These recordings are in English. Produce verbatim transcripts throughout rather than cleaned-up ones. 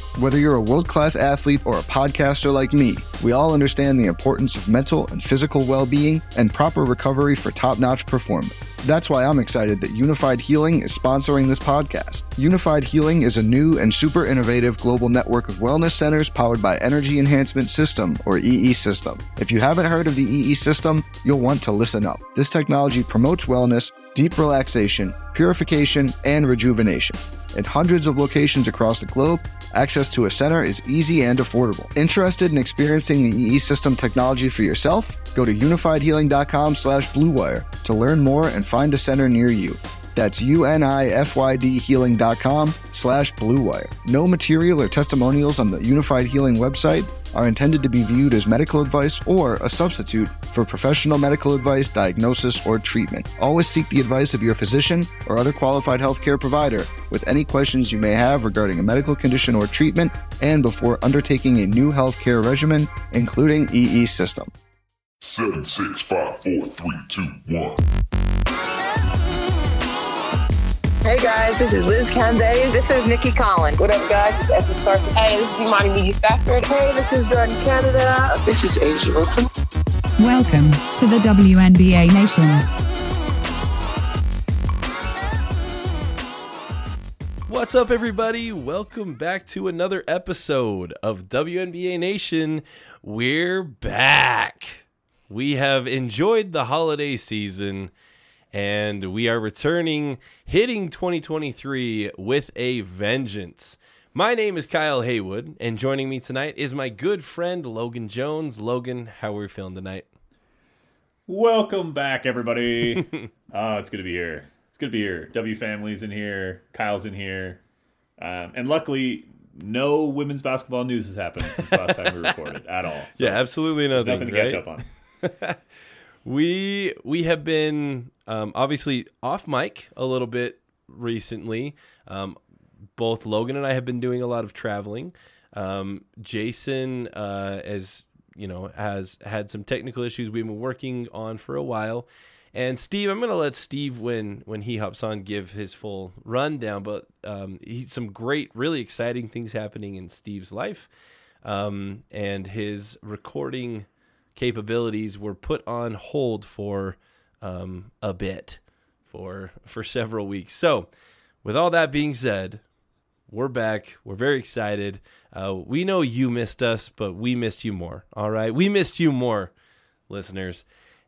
Whether you're a world-class athlete or a podcaster like me, we all understand the importance of mental and physical well-being and proper recovery for top-notch performance. That's why I'm excited that Unified Healing is sponsoring this podcast. Unified Healing is a new and super innovative global network of wellness centers powered by Energy Enhancement System, or E E System. If you haven't heard of the E E System, you'll want to listen up. This technology promotes wellness, deep relaxation, purification, and rejuvenation. In hundreds of locations across the globe, access to a center is easy and affordable. Interested in experiencing the E E System technology for yourself? Go to unifiedhealing.com slash bluewire to learn more and find a center near you. That's U-N-I-F-Y-D healing.com slash bluewire. No material or testimonials on the Unified Healing website are intended to be viewed as medical advice or a substitute for professional medical advice, diagnosis, or treatment. Always seek the advice of your physician or other qualified healthcare provider with any questions you may have regarding a medical condition or treatment and before undertaking a new healthcare regimen, including E E System. Seven, six, five, four, three, two, one. Hey guys, this is Liz Candace. This is Nikki Collins. What up, guys? It's Esther Carson. Hey, this is Imani Media Stafford. Hey, this is Jordan Canada. This is Asia Wilson. Welcome to the W N B A Nation. What's up, everybody? Welcome back to another episode of W N B A Nation. We're back. We have enjoyed the holiday season, and we are returning, hitting twenty twenty-three with a vengeance. My name is Kyle Haywood, and joining me tonight is my good friend Logan Jones. Logan, how are we feeling tonight? Welcome back, everybody. Oh, it's good to be here. It's good to be here. W Family's in here. Kyle's in here. Um, and luckily, no women's basketball news has happened since last time we recorded at all. So yeah, absolutely nothing. Nothing to right? catch up on. we we have been um, obviously off mic a little bit recently. Um, both Logan and I have been doing a lot of traveling. Um, Jason, uh, as you know, has had some technical issues we've been working on for a while. And Steve, I'm going to let Steve, when when he hops on, give his full rundown. But um, he, some great, really exciting things happening in Steve's life, um, and his recording capabilities were put on hold for um, a bit, for for several weeks. So, with all that being said, we're back. We're very excited. Uh, we know you missed us, but we missed you more. All right, we missed you more, listeners.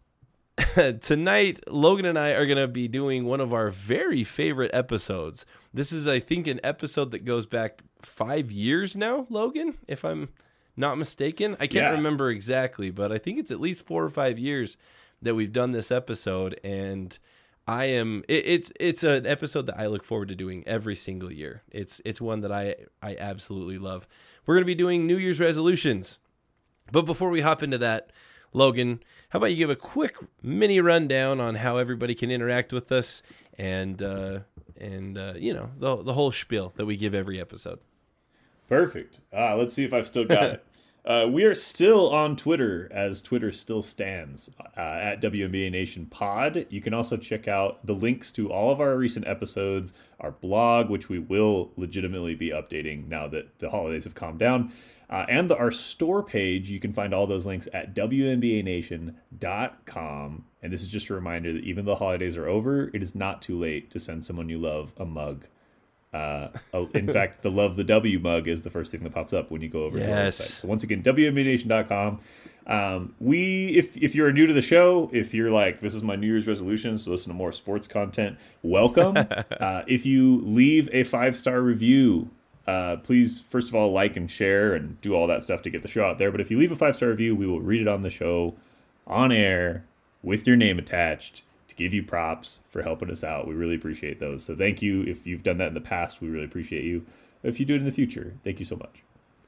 Tonight, Logan and I are going to be doing one of our very favorite episodes. This is, I think, an episode that goes back five years now, Logan, if I'm not mistaken. I can't yeah. remember exactly, but I think it's at least four or five years that we've done this episode, and I am it, it's it's an episode that I look forward to doing every single year. It's it's one that I I absolutely love. We're going to be doing New Year's resolutions. But before we hop into that, Logan, how about you give a quick mini rundown on how everybody can interact with us and uh, and uh, you know, the the whole spiel that we give every episode. Perfect. Uh, let's see if I've still got it. Uh, we are still on Twitter, as Twitter still stands, uh, at W N B A Nation Pod. You can also check out the links to all of our recent episodes, our blog, which we will legitimately be updating now that the holidays have calmed down, uh, and the, our store page. You can find all those links at W N B A nation dot com. And this is just a reminder that even though the holidays are over, it is not too late to send someone you love a mug. Uh, in fact, the Love the W mug is the first thing that pops up when you go over yes. to our website. So once again, W N B A nation dot com. Um, we, if if you're new to the show, if you're like, this is my New Year's resolution, so listen to more sports content, welcome. uh, if you leave a five-star review, uh, please, first of all, like and share and do all that stuff to get the show out there. But if you leave a five-star review, we will read it on the show, on air, with your name attached, to give you props for helping us out. We really appreciate those. So thank you. If you've done that in the past, we really appreciate you. If you do it in the future, thank you so much.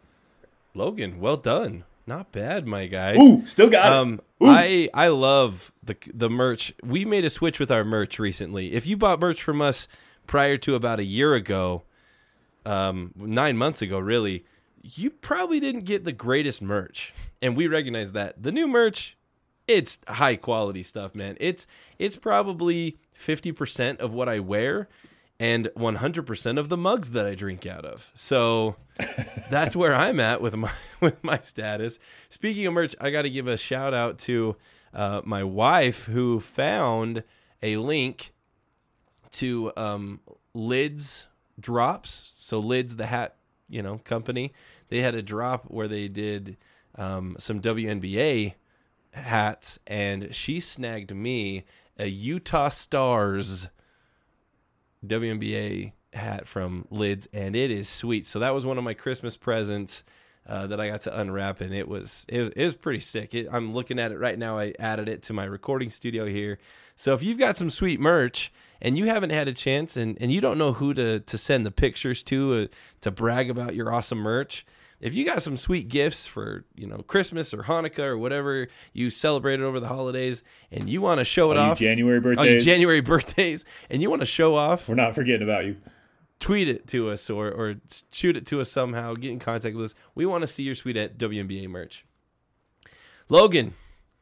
Logan, well done. Not bad, my guy. Ooh, still got um, it. Ooh. I I love the the merch. We made a switch with our merch recently. If you bought merch from us prior to about a year ago, um, nine months ago, really, you probably didn't get the greatest merch. And we recognize that. The new merch, it's high quality stuff, man. It's it's probably fifty percent of what I wear and one hundred percent of the mugs that I drink out of. So that's where I'm at with my with my status. Speaking of merch, I got to give a shout out to uh, my wife who found a link to um, Lids drops. So Lids, the hat, you know, company, they had a drop where they did um, some W N B A hats, and she snagged me a Utah Stars W N B A hat from Lids, and it is sweet. So that was one of my Christmas presents uh, that I got to unwrap, and it was it was, it was pretty sick. It, I'm looking at it right now. I added it to my recording studio here. So if you've got some sweet merch and you haven't had a chance, and, and you don't know who to to send the pictures to uh, to brag about your awesome merch, if you got some sweet gifts for, you know, Christmas or Hanukkah or whatever you celebrated over the holidays, and you want to show it on off, January birthdays, on your January birthdays, and you want to show off, we're not forgetting about you. Tweet it to us or or shoot it to us somehow. Get in contact with us. We want to see your sweet at W N B A merch. Logan,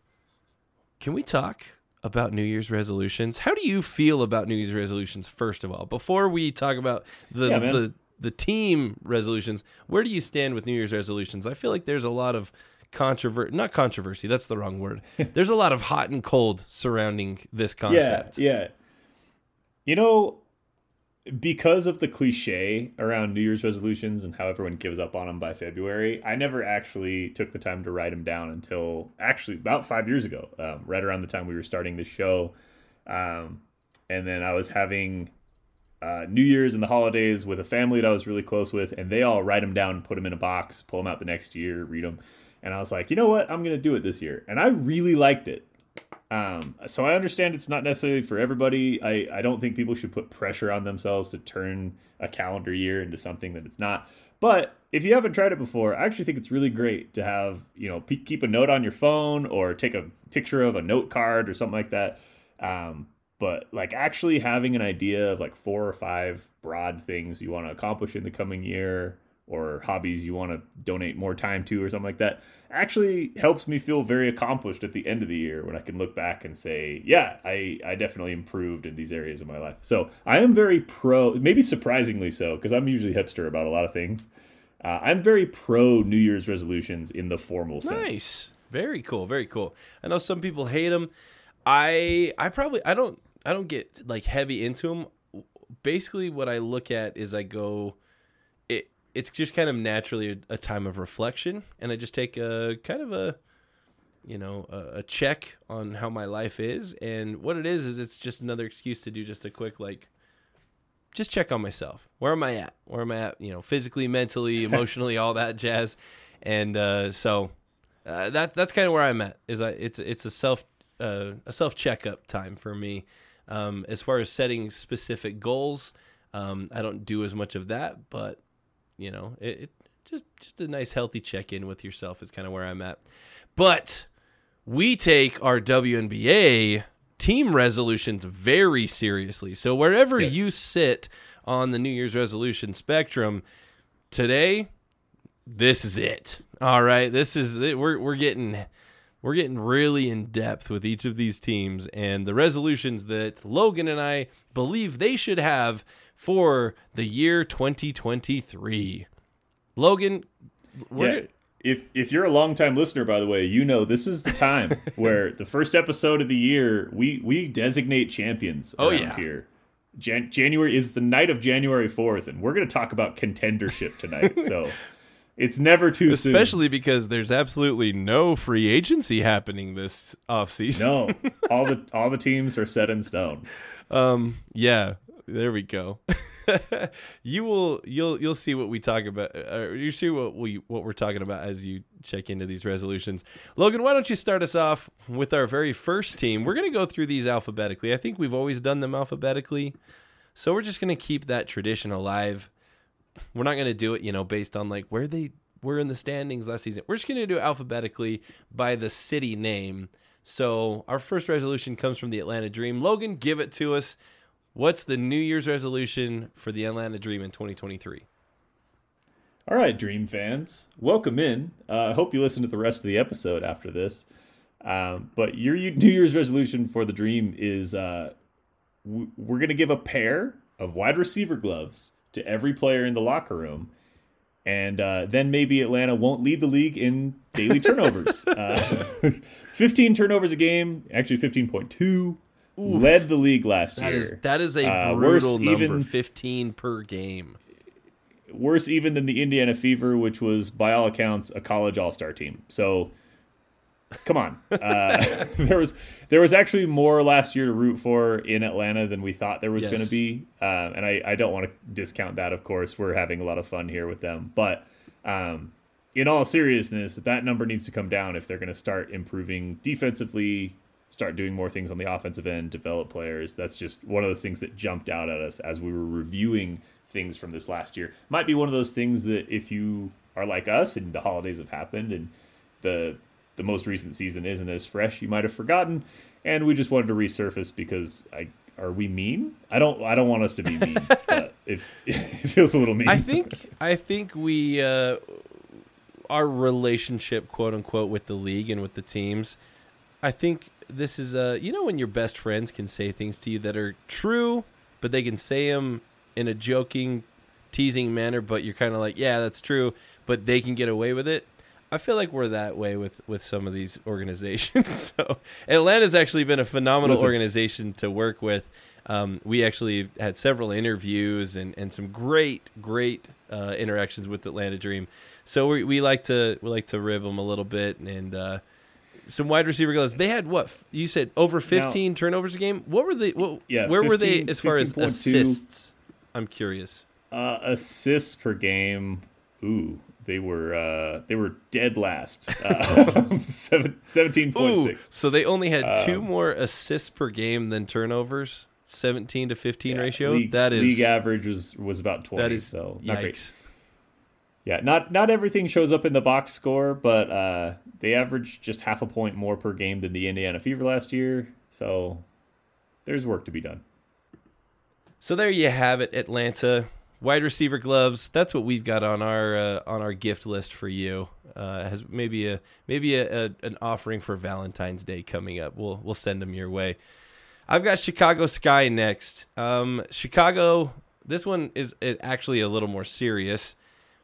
can we talk about New Year's resolutions? How do you feel about New Year's resolutions, first of all? Before we talk about the yeah, the the team resolutions, where do you stand with New Year's resolutions? I feel like there's a lot of controversy, not controversy, that's the wrong word. There's a lot of hot and cold surrounding this concept. Yeah, yeah. You know, because of the cliche around New Year's resolutions and how everyone gives up on them by February, I never actually took the time to write them down until actually about five years ago, um, right around the time we were starting the show. Um, and then I was having uh, New Year's and the holidays with a family that I was really close with, and they all write them down, put them in a box, pull them out the next year, read them. And I was like, you know what? I'm going to do it this year. And I really liked it. Um, so I understand it's not necessarily for everybody. I, I don't think people should put pressure on themselves to turn a calendar year into something that it's not. But if you haven't tried it before, I actually think it's really great to have, you know, pe- keep a note on your phone or take a picture of a note card or something like that. Um, but like actually having an idea of like four or five broad things you want to accomplish in the coming year, or hobbies you want to donate more time to or something like that, actually helps me feel very accomplished at the end of the year when I can look back and say, yeah, I, I definitely improved in these areas of my life. So I am very pro, maybe surprisingly so, because I'm usually hipster about a lot of things. Uh, I'm very pro New Year's resolutions in the formal sense. Nice. Very cool. Very cool. I know some people hate them. I I probably, I don't, I don't get like heavy into them. Basically what I look at is I go, it's just kind of naturally a, a time of reflection, and I just take a kind of a, you know, a, a check on how my life is, and what it is is it's just another excuse to do just a quick, like, just check on myself. Where am I at? Where am I at? You know, physically, mentally, emotionally, all that jazz, and uh, so uh, that that's kind of where I'm at. Is I it's it's a self uh, a self checkup time for me. Um, as far as setting specific goals, um, I don't do as much of that, but you know, it, it just just a nice healthy check-in with yourself is kind of where I'm at. But we take our W N B A team resolutions very seriously. So wherever yes. you sit on the New Year's resolution spectrum, today, this is it. All right, this is it. We're we're getting we're getting really in depth with each of these teams and the resolutions that Logan and I believe they should have for the year twenty twenty-three. Logan, we're yeah, if if you're a longtime listener, by the way, you know this is the time where the first episode of the year, we, we designate champions around oh, yeah. here. Jan- January is the night of January fourth, and we're going to talk about contendership tonight. So it's never too Especially soon. Especially because there's absolutely no free agency happening this offseason. No, all the all the teams are set in stone. Um, yeah. There we go. you will you'll you'll see what we talk about. Or you see what we what we're talking about as you check into these resolutions. Logan, why don't you start us off with our very first team? We're going to go through these alphabetically. I think we've always done them alphabetically, so we're just going to keep that tradition alive. We're not going to do it, you know, based on like where they were in the standings last season. We're just going to do it alphabetically by the city name. So our first resolution comes from the Atlanta Dream. Logan, give it to us. What's the New Year's resolution for the Atlanta Dream in twenty twenty-three? All right, Dream fans, welcome in. I uh, hope you listen to the rest of the episode after this. Um, but your New Year's resolution for the Dream is uh, w- we're going to give a pair of wide receiver gloves to every player in the locker room. and uh, then maybe Atlanta won't lead the league in daily turnovers. uh, fifteen turnovers a game, actually fifteen point two, led the league last that year. Is, that is a uh, brutal number, even, fifteen per game. Worse even than the Indiana Fever, which was, by all accounts, a college all-star team. So, come on. Uh, there was there was actually more last year to root for in Atlanta than we thought there was Yes. going to be. Uh, and I, I don't want to discount that, of course. We're having a lot of fun here with them. But um, in all seriousness, that number needs to come down if they're going to start improving defensively, start doing more things on the offensive end, develop players. That's just one of those things that jumped out at us as we were reviewing things from this last year. Might be one of those things that if you are like us and the holidays have happened and the the most recent season isn't as fresh, you might have forgotten, and we just wanted to resurface because I are we mean? I don't I don't want us to be mean, but it, it feels a little mean. I think I think we uh, our relationship, quote unquote, with the league and with the teams. I think this is uh you know when your best friends can say things to you that are true, but they can say them in a joking, teasing manner, but you're kind of like, yeah, that's true, but they can get away with it. I feel like we're that way with, with some of these organizations. So Atlanta's actually been a phenomenal Listen. organization to work with. Um, we actually had several interviews and, and some great, great uh, interactions with Atlanta Dream. So we, we like to we like to rib them a little bit and uh, some wide receiver gloves. They had what you said over fifteen now, turnovers a game. What were they? What, yeah, where fifteen, were they as far as assists? I'm curious. Uh, assists per game. Ooh, they were uh, they were dead last. Uh, seventeen point six. So they only had um, two more assists per game than turnovers. seventeen to fifteen yeah, ratio. League, that is league average was, was about twenty. That is so yikes. Not great. Yeah, not not everything shows up in the box score, but uh, they averaged just half a point more per game than the Indiana Fever last year. So there's work to be done. So there you have it, Atlanta. Wide receiver gloves. That's what we've got on our uh, on our gift list for you. Uh, has maybe a maybe a, a, an offering for Valentine's Day coming up. We'll we'll send them your way. I've got Chicago Sky next. Um, Chicago. This one is actually a little more serious.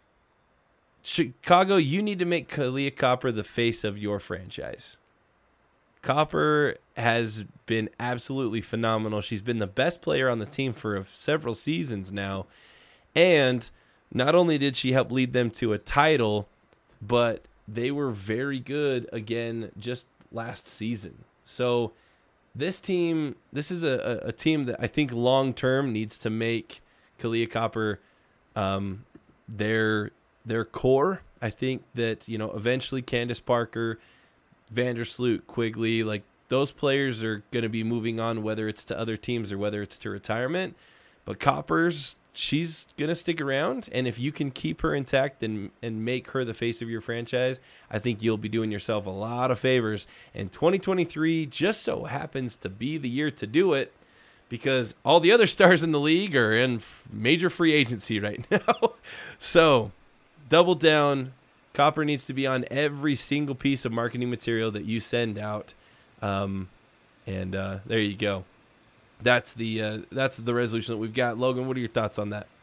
Chicago, you need to make Kahleah Copper the face of your franchise. Copper has been absolutely phenomenal. She's been the best player on the team for several seasons now. And not only did she help lead them to a title, but they were very good again just last season. So this team, this is a, a team that I think long-term needs to make Kahleah Copper um, their their core. I think that, you know, eventually Candace Parker, Vandersloot, Quigley, like those players are going to be moving on, whether it's to other teams or whether it's to retirement. But Coppers, she's going to stick around. And if you can keep her intact and, and make her the face of your franchise, I think you'll be doing yourself a lot of favors. And twenty twenty-three just so happens to be the year to do it because all the other stars in the league are in major free agency right now. So double down. Copper needs to be on every single piece of marketing material that you send out, um, and uh, there you go. That's the uh, that's the resolution that we've got. Logan, what are your thoughts on that?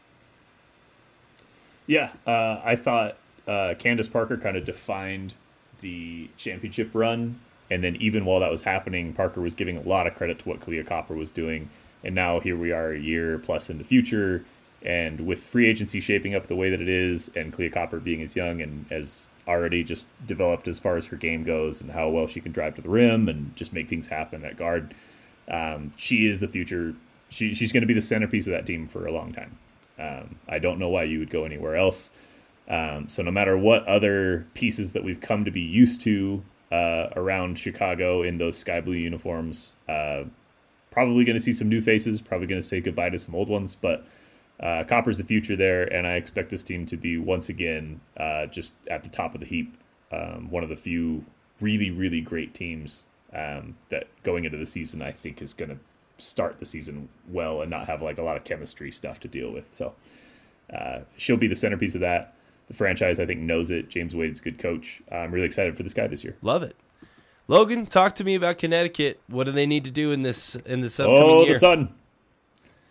Yeah, uh, I thought uh, Candace Parker kind of defined the championship run, and then even while that was happening, Parker was giving a lot of credit to what Kahleah Copper was doing, and now here we are a year plus in the future. And with free agency shaping up the way that it is, and Kahleah Copper being as young and as already just developed as far as her game goes and how well she can drive to the rim and just make things happen at guard, um, she is the future. She, she's going to be the centerpiece of that team for a long time. Um, I don't know why you would go anywhere else. Um, so no matter what other pieces that we've come to be used to uh, around Chicago in those sky blue uniforms, uh, probably going to see some new faces, probably going to say goodbye to some old ones, but Uh, Copper's the future there, and I expect this team to be once again uh, just at the top of the heap. Um, one of the few really, really great teams um, that going into the season I think is going to start the season well and not have like a lot of chemistry stuff to deal with. So uh, she'll be the centerpiece of that. The franchise I think knows it. James Wade is a good coach. I'm really excited for this guy this year. Love it. Logan, talk to me about Connecticut. What do they need to do in this in this upcoming oh, year? the Sun.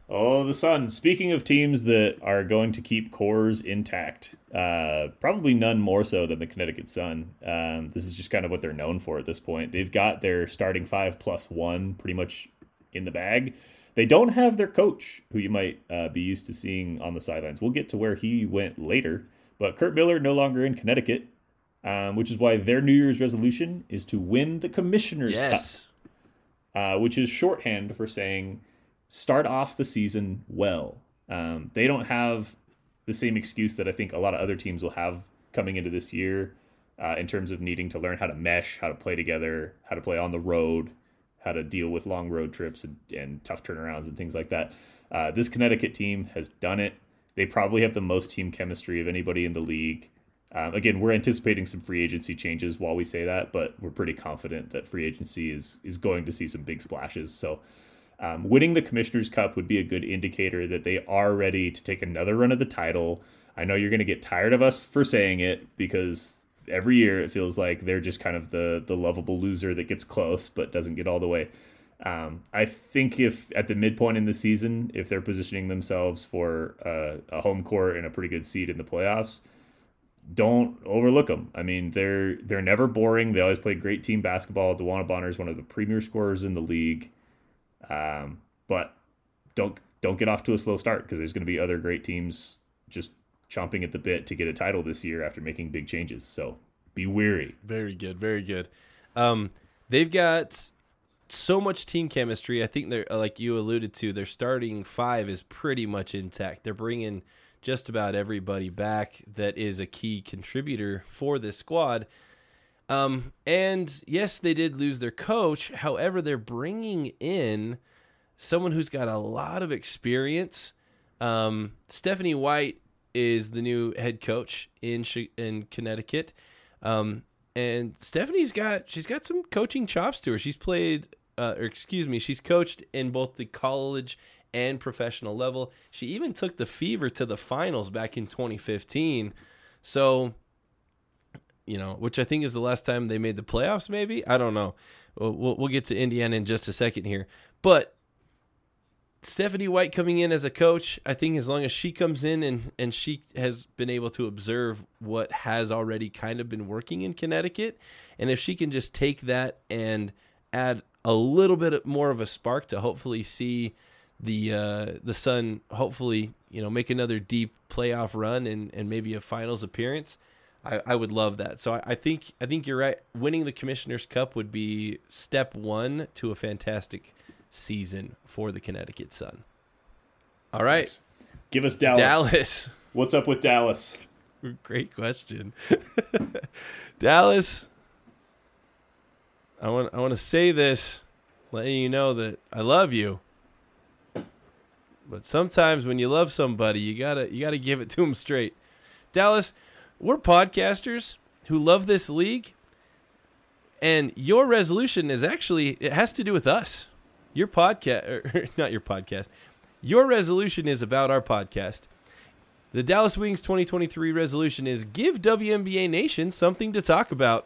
Oh, the Sun. Speaking of teams that are going to keep cores intact, uh, probably none more so than the Connecticut Sun. Um, this is just kind of what they're known for at this point. They've got their starting five plus one pretty much in the bag. They don't have their coach, who you might uh, be used to seeing on the sidelines. We'll get to where he went later. But Kurt Miller no longer in Connecticut, um, which is why their New Year's resolution is to win the Commissioner's Yes. Cup, uh, which is shorthand for saying start off the season well. Um, they don't have the same excuse that I think a lot of other teams will have coming into this year uh, in terms of needing to learn how to mesh, how to play together, how to play on the road, how to deal with long road trips and, and tough turnarounds and things like that. Uh, this Connecticut team has done it. They probably have the most team chemistry of anybody in the league. Um, again, we're anticipating some free agency changes while we say that, but we're pretty confident that free agency is is going to see some big splashes. So um, winning the Commissioner's Cup would be a good indicator that they are ready to take another run at the title. I know you're going to get tired of us for saying it because every year it feels like they're just kind of the the lovable loser that gets close but doesn't get all the way. Um, I think if at the midpoint in the season, if they're positioning themselves for uh, a home court and a pretty good seed in the playoffs, don't overlook them. I mean, they're they're never boring. They always play great team basketball. DeWanna Bonner is one of the premier scorers in the league. Um, but don't don't get off to a slow start because there's going to be other great teams just chomping at the bit to get a title this year after making big changes. So be wary. Very good, very good. Um, they've got so much team chemistry. I think they're, like you alluded to, their starting five is pretty much intact. They're bringing just about everybody back that is a key contributor for this squad. Um, and yes, they did lose their coach. However, they're bringing in someone who's got a lot of experience. Um, Stephanie White is the new head coach in in Connecticut. Um, and Stephanie's got, she's got some coaching chops to her. She's played, uh, or excuse me, she's coached in both the college and professional level. She even took the Fever to the finals back in twenty fifteen. So, you know, which I think is the last time they made the playoffs, maybe? I don't know. We'll, we'll, we'll get to Indiana in just a second here. But Stephanie White coming in as a coach, I think as long as she comes in and, and she has been able to observe what has already kind of been working in Connecticut, and if she can just take that and add a little bit more of a spark to hopefully see the uh, the Sun hopefully, you know, make another deep playoff run and, and maybe a finals appearance, I, I would love that. So I, I think I think you're right. Winning the Commissioner's Cup would be step one to a fantastic season for the Connecticut Sun. All right. Give us Dallas. Dallas. What's up with Dallas? Great question. Dallas. I want I want to say this, letting you know that I love you. But sometimes when you love somebody, you gotta you gotta give it to them straight. Dallas, we're podcasters who love this league, and your resolution is actually, it has to do with us. Your podcast, or not your podcast, your resolution is about our podcast. The Dallas Wings twenty twenty-three resolution is give W N B A Nation something to talk about.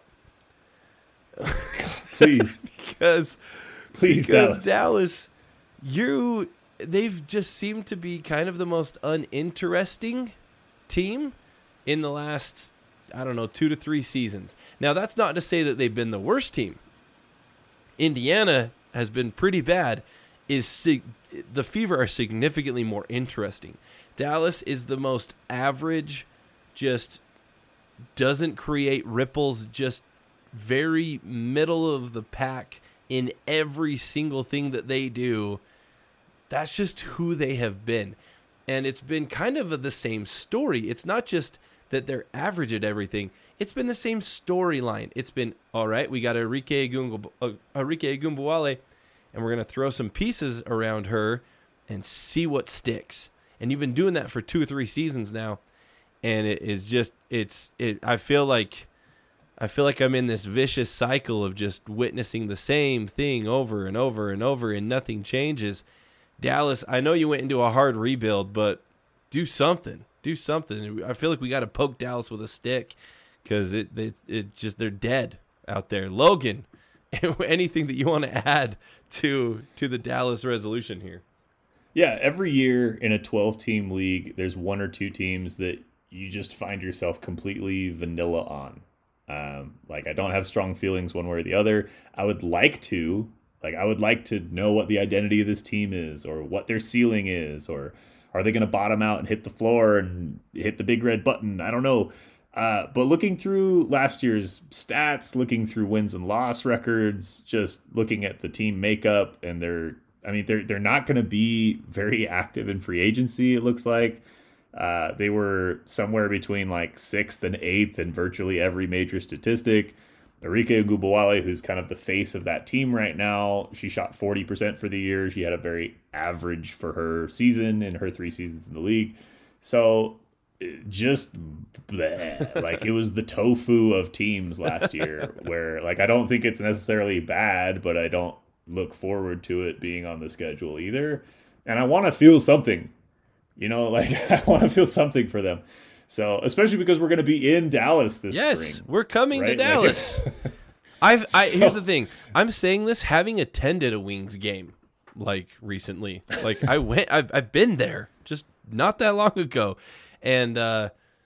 Please. because Please, because Dallas. Dallas, you they've just seemed to be kind of the most uninteresting team in the last, I don't know, two to three seasons. Now, that's not to say that they've been the worst team. Indiana has been pretty bad. Is sig- the Fever are significantly more interesting. Dallas is the most average, just doesn't create ripples, just very middle of the pack in every single thing that they do. That's just who they have been. And it's been kind of the same story. It's not just that they're average at everything. It's been the same storyline. It's been, all right, we got Enrique Ogunbowale, and we're going to throw some pieces around her and see what sticks. And you've been doing that for two or three seasons now. And it is just, it's, it, I feel like, I feel like I'm in this vicious cycle of just witnessing the same thing over and over and over, and nothing changes. Dallas, I know you went into a hard rebuild, but do something. Do something. I feel like we got to poke Dallas with a stick because it, it, it just, they're dead out there. Logan, anything that you want to add to to the Dallas resolution here? Yeah, every year in a twelve-team league, there's one or two teams that you just find yourself completely vanilla on. Um, like, I don't have strong feelings one way or the other. I would like to, like, I would like to know what the identity of this team is, or what their ceiling is, or are they going to bottom out and hit the floor and hit the big red button? I don't know. Uh, but looking through last year's stats, looking through wins and loss records, just looking at the team makeup, and they're, I mean, they're they're not going to be very active in free agency. It looks like uh, they were somewhere between like sixth and eighth in virtually every major statistic. Arike Ogunbowale, who's kind of the face of that team right now, she shot forty percent for the year. She had a very average for her season in her three seasons in the league. So just bleh, like it was the tofu of teams last year where like I don't think it's necessarily bad, but I don't look forward to it being on the schedule either. And I want to feel something, you know, like I want to feel something for them. So especially because we're going to be in Dallas this yes, spring. Yes, we're coming right? to Dallas. Like, I've I, so, here's the thing. I'm saying this having attended a Wings game like recently. Like I went I've I've been there just not that long ago. And uh,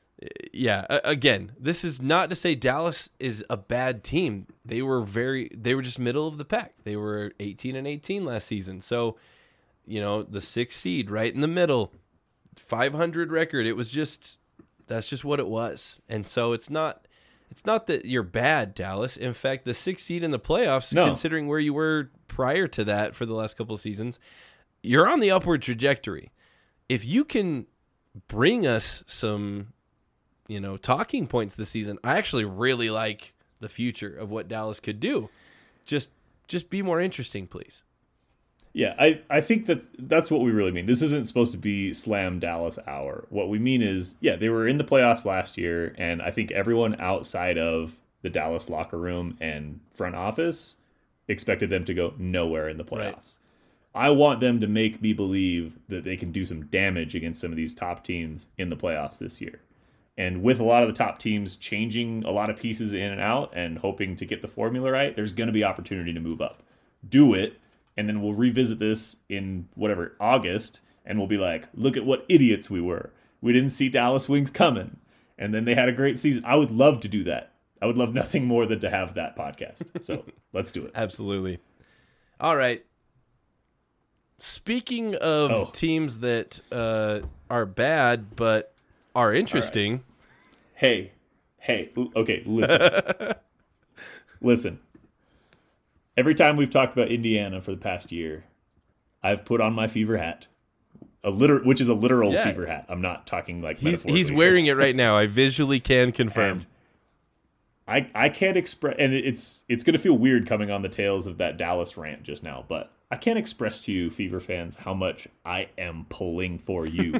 yeah, again, this is not to say Dallas is a bad team. They were very, they were just middle of the pack. They were eighteen and eighteen last season. So, you know, the sixth seed right in the middle, five hundred record. It was just, that's just what it was. And so it's not, it's not that you're bad, Dallas. In fact, the sixth seed in the playoffs, no. considering where you were prior to that for the last couple of seasons, you're on the upward trajectory. If you can bring us some, you know, talking points this season, I actually really like the future of what Dallas could do. Just just be more interesting, please. Yeah, I, I think that that's what we really mean. This isn't supposed to be slam Dallas hour. What we mean is, yeah, they were in the playoffs last year, and I think everyone outside of the Dallas locker room and front office expected them to go nowhere in the playoffs. Right. I want them to make me believe that they can do some damage against some of these top teams in the playoffs this year. And with a lot of the top teams changing a lot of pieces in and out and hoping to get the formula right, there's going to be opportunity to move up. Do it, and then we'll revisit this in whatever, August, and we'll be like, look at what idiots we were. We didn't see Dallas Wings coming. And then they had a great season. I would love to do that. I would love nothing more than to have that podcast. So let's do it. Absolutely. All right. Speaking of oh. teams that uh, are bad but are interesting. Right. Hey, hey, okay, listen. Listen. Every time we've talked about Indiana for the past year, I've put on my fever hat, a liter- which is a literal yeah. fever hat. I'm not talking like he's he's wearing it right now. I visually can confirm. And I I can't express, and it's it's going to feel weird coming on the tails of that Dallas rant just now, but I can't express to you, Fever fans, how much I am pulling for you.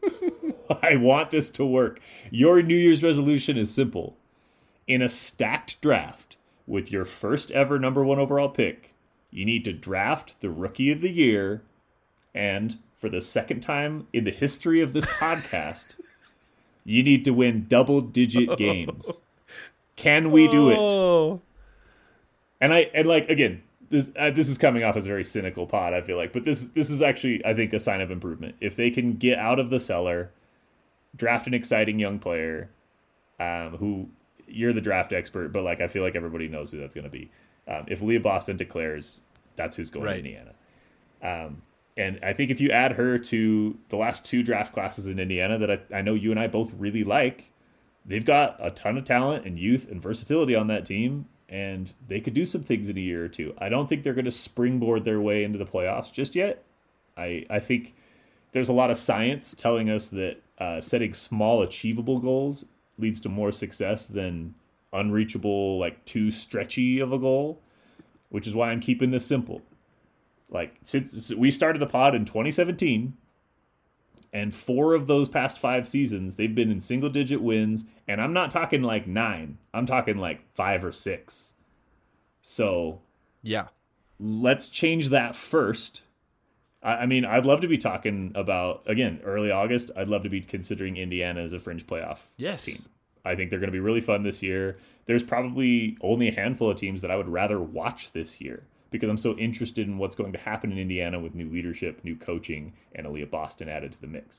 I want this to work. Your New Year's resolution is simple. In a stacked draft with your first ever number one overall pick, you need to draft the Rookie of the Year, and for the second time in the history of this podcast, you need to win double-digit games. Can we do it? And I and like again, this uh, this is coming off as a very cynical pod, I feel like, but this this is actually, I think, a sign of improvement. If they can get out of the cellar, draft an exciting young player, um, who you're the draft expert, but like I feel like everybody knows who that's going to be. Um, if Leah Boston declares, that's who's going right. to Indiana. Um, and I think if you add her to the last two draft classes in Indiana that I, I know you and I both really like, they've got a ton of talent and youth and versatility on that team, and they could do some things in a year or two. I don't think they're going to springboard their way into the playoffs just yet. I I think there's a lot of science telling us that uh, setting small, achievable goals leads to more success than unreachable, like too stretchy of a goal, which is why I'm keeping this simple. Like, since we started the pod in twenty seventeen, and four of those past five seasons, they've been in single-digit wins, and I'm not talking like nine. I'm talking like five or six. So, yeah, let's change that first. I, I mean, I'd love to be talking about, again, early August, I'd love to be considering Indiana as a fringe playoff yes. team. I think they're going to be really fun this year. There's probably only a handful of teams that I would rather watch this year. because I'm so interested in what's going to happen in Indiana with new leadership, new coaching, and Aaliyah Boston added to the mix.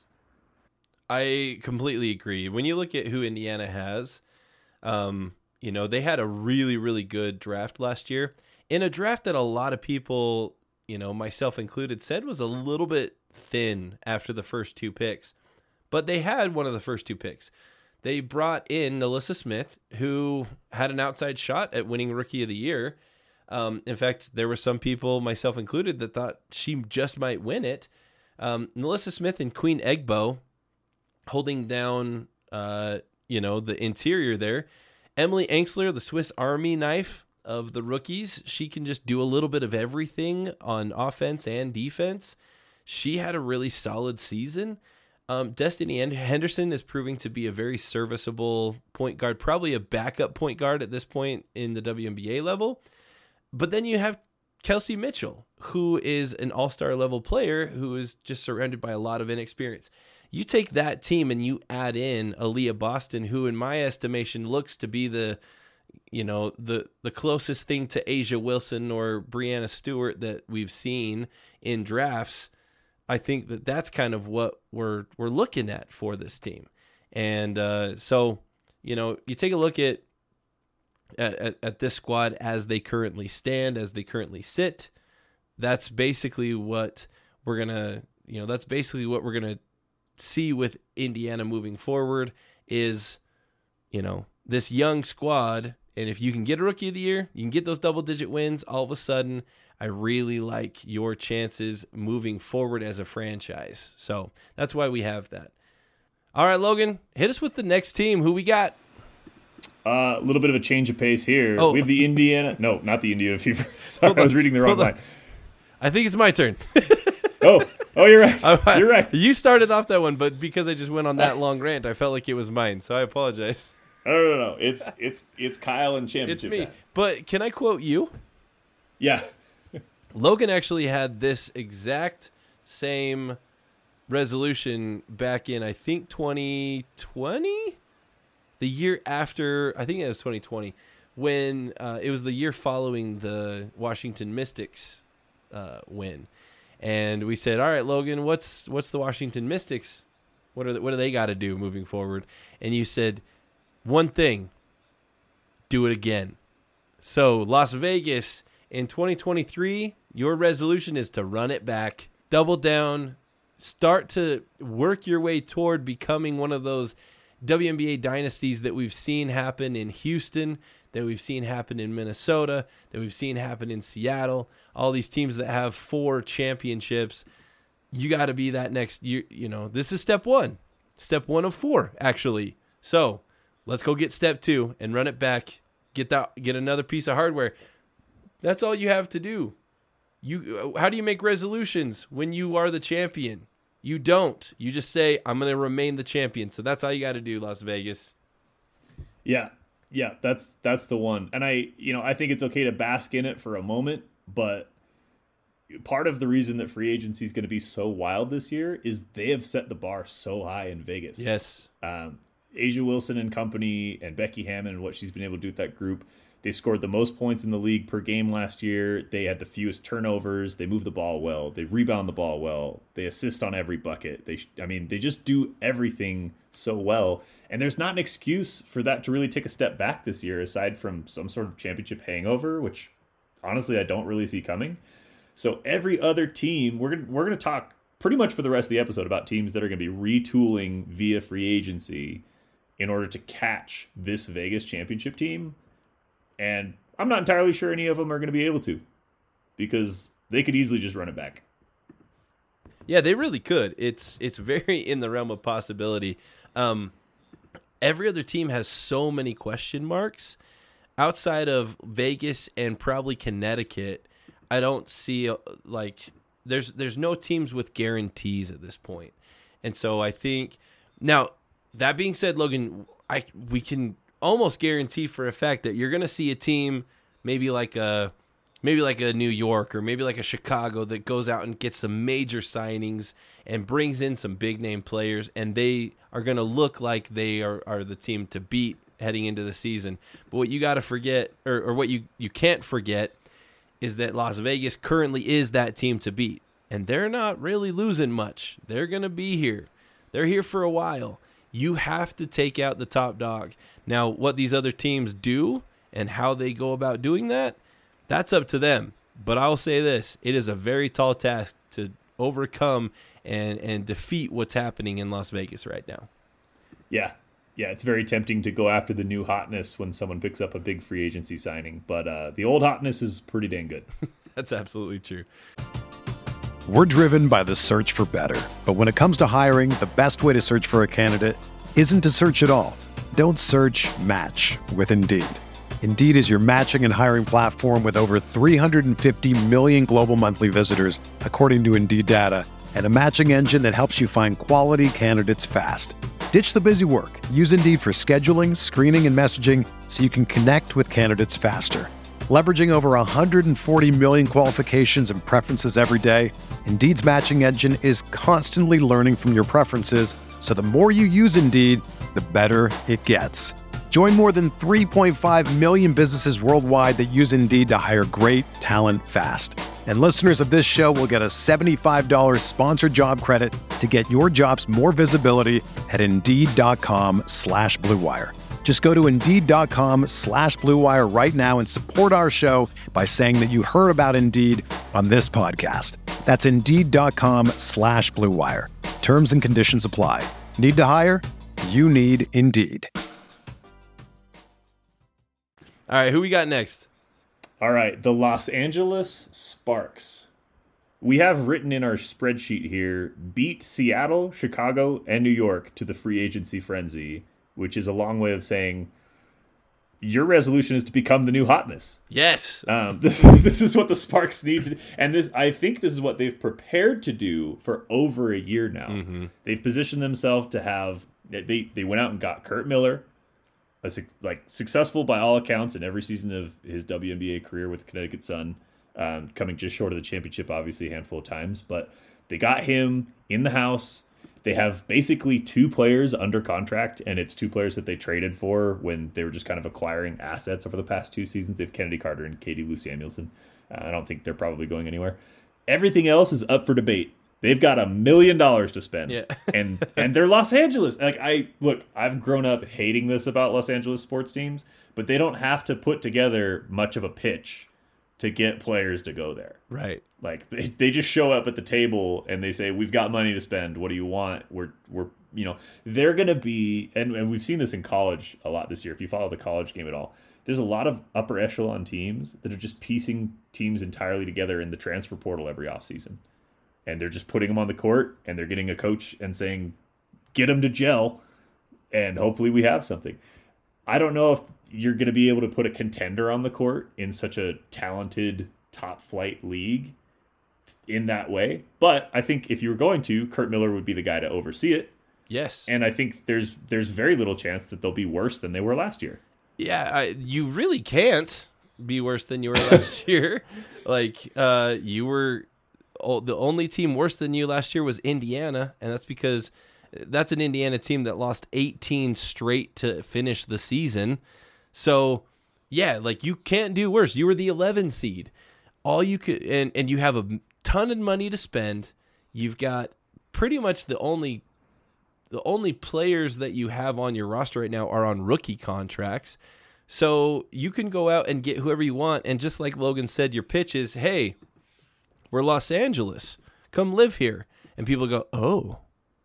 I completely agree. When you look at who Indiana has, um, you know, they had a really, really good draft last year, in a draft that a lot of people, you know, myself included, said was a little bit thin after the first two picks. But they had one of the first two picks. They brought in NaLyssa Smith, who had an outside shot at winning Rookie of the Year. Um, in fact, there were some people, myself included, that thought she just might win it. Um, NaLyssa Smith and Queen Egbo holding down, uh, you know, the interior there. Emily Angsler, the Swiss Army knife of the rookies. She can just do a little bit of everything on offense and defense. She had a really solid season. Um, Destiny Henderson is proving to be a very serviceable point guard, probably a backup point guard at this point in the W N B A level. But then you have Kelsey Mitchell, who is an all-star level player who is just surrounded by a lot of inexperience. You take that team and you add in Aaliyah Boston, who in my estimation looks to be the, you know, the, the closest thing to Asia Wilson or Brianna Stewart that we've seen in drafts. I think that that's kind of what we're we're looking at for this team. And uh, so, you know, you take a look at, at at this squad as they currently stand, as they currently sit. That's basically what we're going to, you know, that's basically what we're going to see with Indiana moving forward is, you know, this young squad. And if you can get a Rookie of the Year, you can get those double-digit wins, all of a sudden, I really like your chances moving forward as a franchise. So that's why we have that. All right, Logan, hit us with the next team. Who we got? A uh, little bit of a change of pace here. Oh. We have the Indiana. No, not the Indiana Fever. Sorry, I was reading the wrong line. I think it's my turn. oh, oh, you're right. You're right. You started off that one, but because I just went on that long rant, I felt like it was mine. So I apologize. No, no, no. It's it's it's Kyle and championship. It's me. Time. But can I quote you? Yeah. Logan actually had this exact same resolution back in, I think, twenty twenty? The year after, I think it was twenty twenty, when uh, it was the year following the Washington Mystics uh, win. And we said, all right, Logan, what's what's the Washington Mystics? What are the, what do they got to do moving forward? And you said, one thing, do it again. So Las Vegas in twenty twenty-three, your resolution is to run it back, double down, start to work your way toward becoming one of those W N B A dynasties that we've seen happen in Houston, that we've seen happen in Minnesota, that we've seen happen in Seattle, all these teams that have four championships. You got to be that next year. You know, this is step one, step one of four, actually. So let's go get step two and run it back. Get that, get another piece of hardware. That's all you have to do. You, how do you make resolutions when you are the champion? You don't. You just say, I'm going to remain the champion. So that's all you got to do, Las Vegas. Yeah. Yeah, that's that's the one. And I, you know, I think it's okay to bask in it for a moment, but part of the reason that free agency is going to be so wild this year is they have set the bar so high in Vegas. Yes. Um, Asia Wilson and company and Becky Hammon and what she's been able to do with that group. They scored the most points in the league per game last year. They had the fewest turnovers. They move the ball well. They rebound the ball well. They assist on every bucket. They, I mean, they just do everything so well. And there's not an excuse for that to really take a step back this year, aside from some sort of championship hangover, which honestly I don't really see coming. So every other team, we're gonna we're gonna talk pretty much for the rest of the episode about teams that are gonna be retooling via free agency in order to catch this Vegas championship team. And I'm not entirely sure any of them are going to be able to, because they could easily just run it back. Yeah, they really could. It's it's very in the realm of possibility. Um, every other team has so many question marks. Outside of Vegas and probably Connecticut, I don't see, like, there's there's no teams with guarantees at this point. And so I think, now, that being said, Logan, I we can almost guarantee for a fact that you're going to see a team maybe like a maybe like a New York or maybe like a Chicago that goes out and gets some major signings and brings in some big name players, and they are going to look like they are, are the team to beat heading into the season. But what you got to forget, or, or what you, you can't forget, is that Las Vegas currently is that team to beat. And they're not really losing much. They're going to be here. They're here for a while. You have to take out the top dog. Now, what these other teams do and how they go about doing that, that's up to them. But I'll say this, it is a very tall task to overcome and, and defeat what's happening in Las Vegas right now. Yeah. Yeah, it's very tempting to go after the new hotness when someone picks up a big free agency signing. But uh, the old hotness is pretty dang good. That's absolutely true. We're driven by the search for better. But when it comes to hiring, the best way to search for a candidate isn't to search at all. Don't search, match with Indeed. Indeed is your matching and hiring platform with over three hundred fifty million global monthly visitors, according to Indeed data, and a matching engine that helps you find quality candidates fast. Ditch the busy work. Use Indeed for scheduling, screening, and messaging so you can connect with candidates faster. Leveraging over one hundred forty million qualifications and preferences every day, Indeed's matching engine is constantly learning from your preferences, so the more you use Indeed, the better it gets. Join more than three point five million businesses worldwide that use Indeed to hire great talent fast. And listeners of this show will get a seventy-five dollars sponsored job credit to get your jobs more visibility at Indeed.com slash Blue Wire. Just go to Indeed.com slash Blue Wire right now and support our show by saying that you heard about Indeed on this podcast. That's Indeed.com slash Blue Wire. Terms and conditions apply. Need to hire? You need Indeed. All right, who we got next? All right, the Los Angeles Sparks. We have written in our spreadsheet here, beat Seattle, Chicago, and New York to the free agency frenzy, which is a long way of saying your resolution is to become the new hotness. Yes. Um, this, this is what the Sparks need to do. And this, I think this is what they've prepared to do for over a year now. Mm-hmm. They've positioned themselves to have, they, they went out and got Kurt Miller, a, like successful by all accounts in every season of his W N B A career with Connecticut Sun, um, coming just short of the championship, obviously a handful of times, but they got him in the house. They have basically two players under contract, and it's two players that they traded for when they were just kind of acquiring assets over the past two seasons. They have Kennedy Carter and Katie Lou Samuelson. Uh, I don't think they're probably going anywhere. Everything else is up for debate. They've got a million dollars to spend, yeah. and and they're Los Angeles. Like I look, I've grown up hating this about Los Angeles sports teams, but they don't have to put together much of a pitch to get players to go there. Right. Like they, they just show up at the table and they say, "We've got money to spend. What do you want?" We're we're you know they're gonna be, and and we've seen this in college a lot this year. If you follow the college game at all, there's a lot of upper echelon teams that are just piecing teams entirely together in the transfer portal every offseason. And they're just putting them on the court, and they're getting a coach and saying, get them to gel, and hopefully we have something. I don't know if you're going to be able to put a contender on the court in such a talented top-flight league in that way. But I think if you were going to, Kurt Miller would be the guy to oversee it. Yes. And I think there's there's very little chance that they'll be worse than they were last year. Yeah, I, you really can't be worse than you were last year. Like, uh, you were... Oh, the only team worse than you last year was Indiana, and that's because that's an Indiana team that lost eighteen straight to finish the season. So, yeah, like you can't do worse. You were the eleven seed. All you could, and, and you have a ton of money to spend. You've got pretty much the only the only players that you have on your roster right now are on rookie contracts. So you can go out and get whoever you want. And just like Logan said, your pitch is, hey, we're Los Angeles. Come live here. And people go, oh.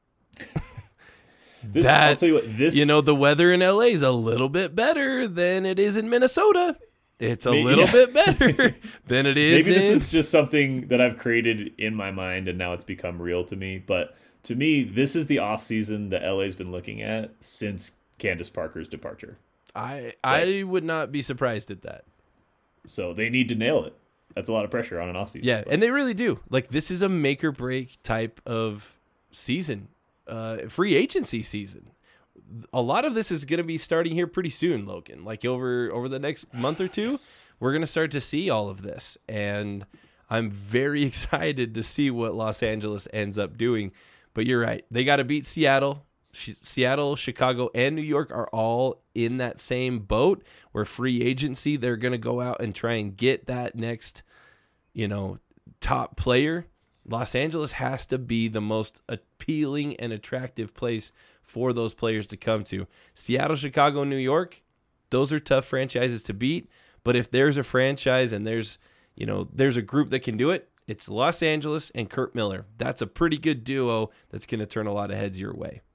this, that, I'll tell you what, this... You know, the weather in L A is a little bit better than it is in Minnesota. It's a Maybe, little yeah. bit better than it is Maybe this in... is just something that I've created in my mind, and now it's become real to me. But to me, this is the offseason that L A's been looking at since Candace Parker's departure. I I would not be surprised at that. So they need to nail it. That's a lot of pressure on an offseason. Yeah, but. and they really do. Like, this is a make or break type of season, uh, free agency season. A lot of this is going to be starting here pretty soon, Logan. Like, over, over the next month or two, we're going to start to see all of this. And I'm very excited to see what Los Angeles ends up doing. But you're right. They got to beat Seattle. Seattle, Chicago, and New York are all in that same boat where free agency, they're going to go out and try and get that next you know, top player, Los Angeles has to be the most appealing and attractive place for those players to come to. Seattle, Chicago, New York, those are tough franchises to beat. But if there's a franchise and there's, you know, there's a group that can do it, it's Los Angeles and Kurt Miller. That's a pretty good duo that's going to turn a lot of heads your way.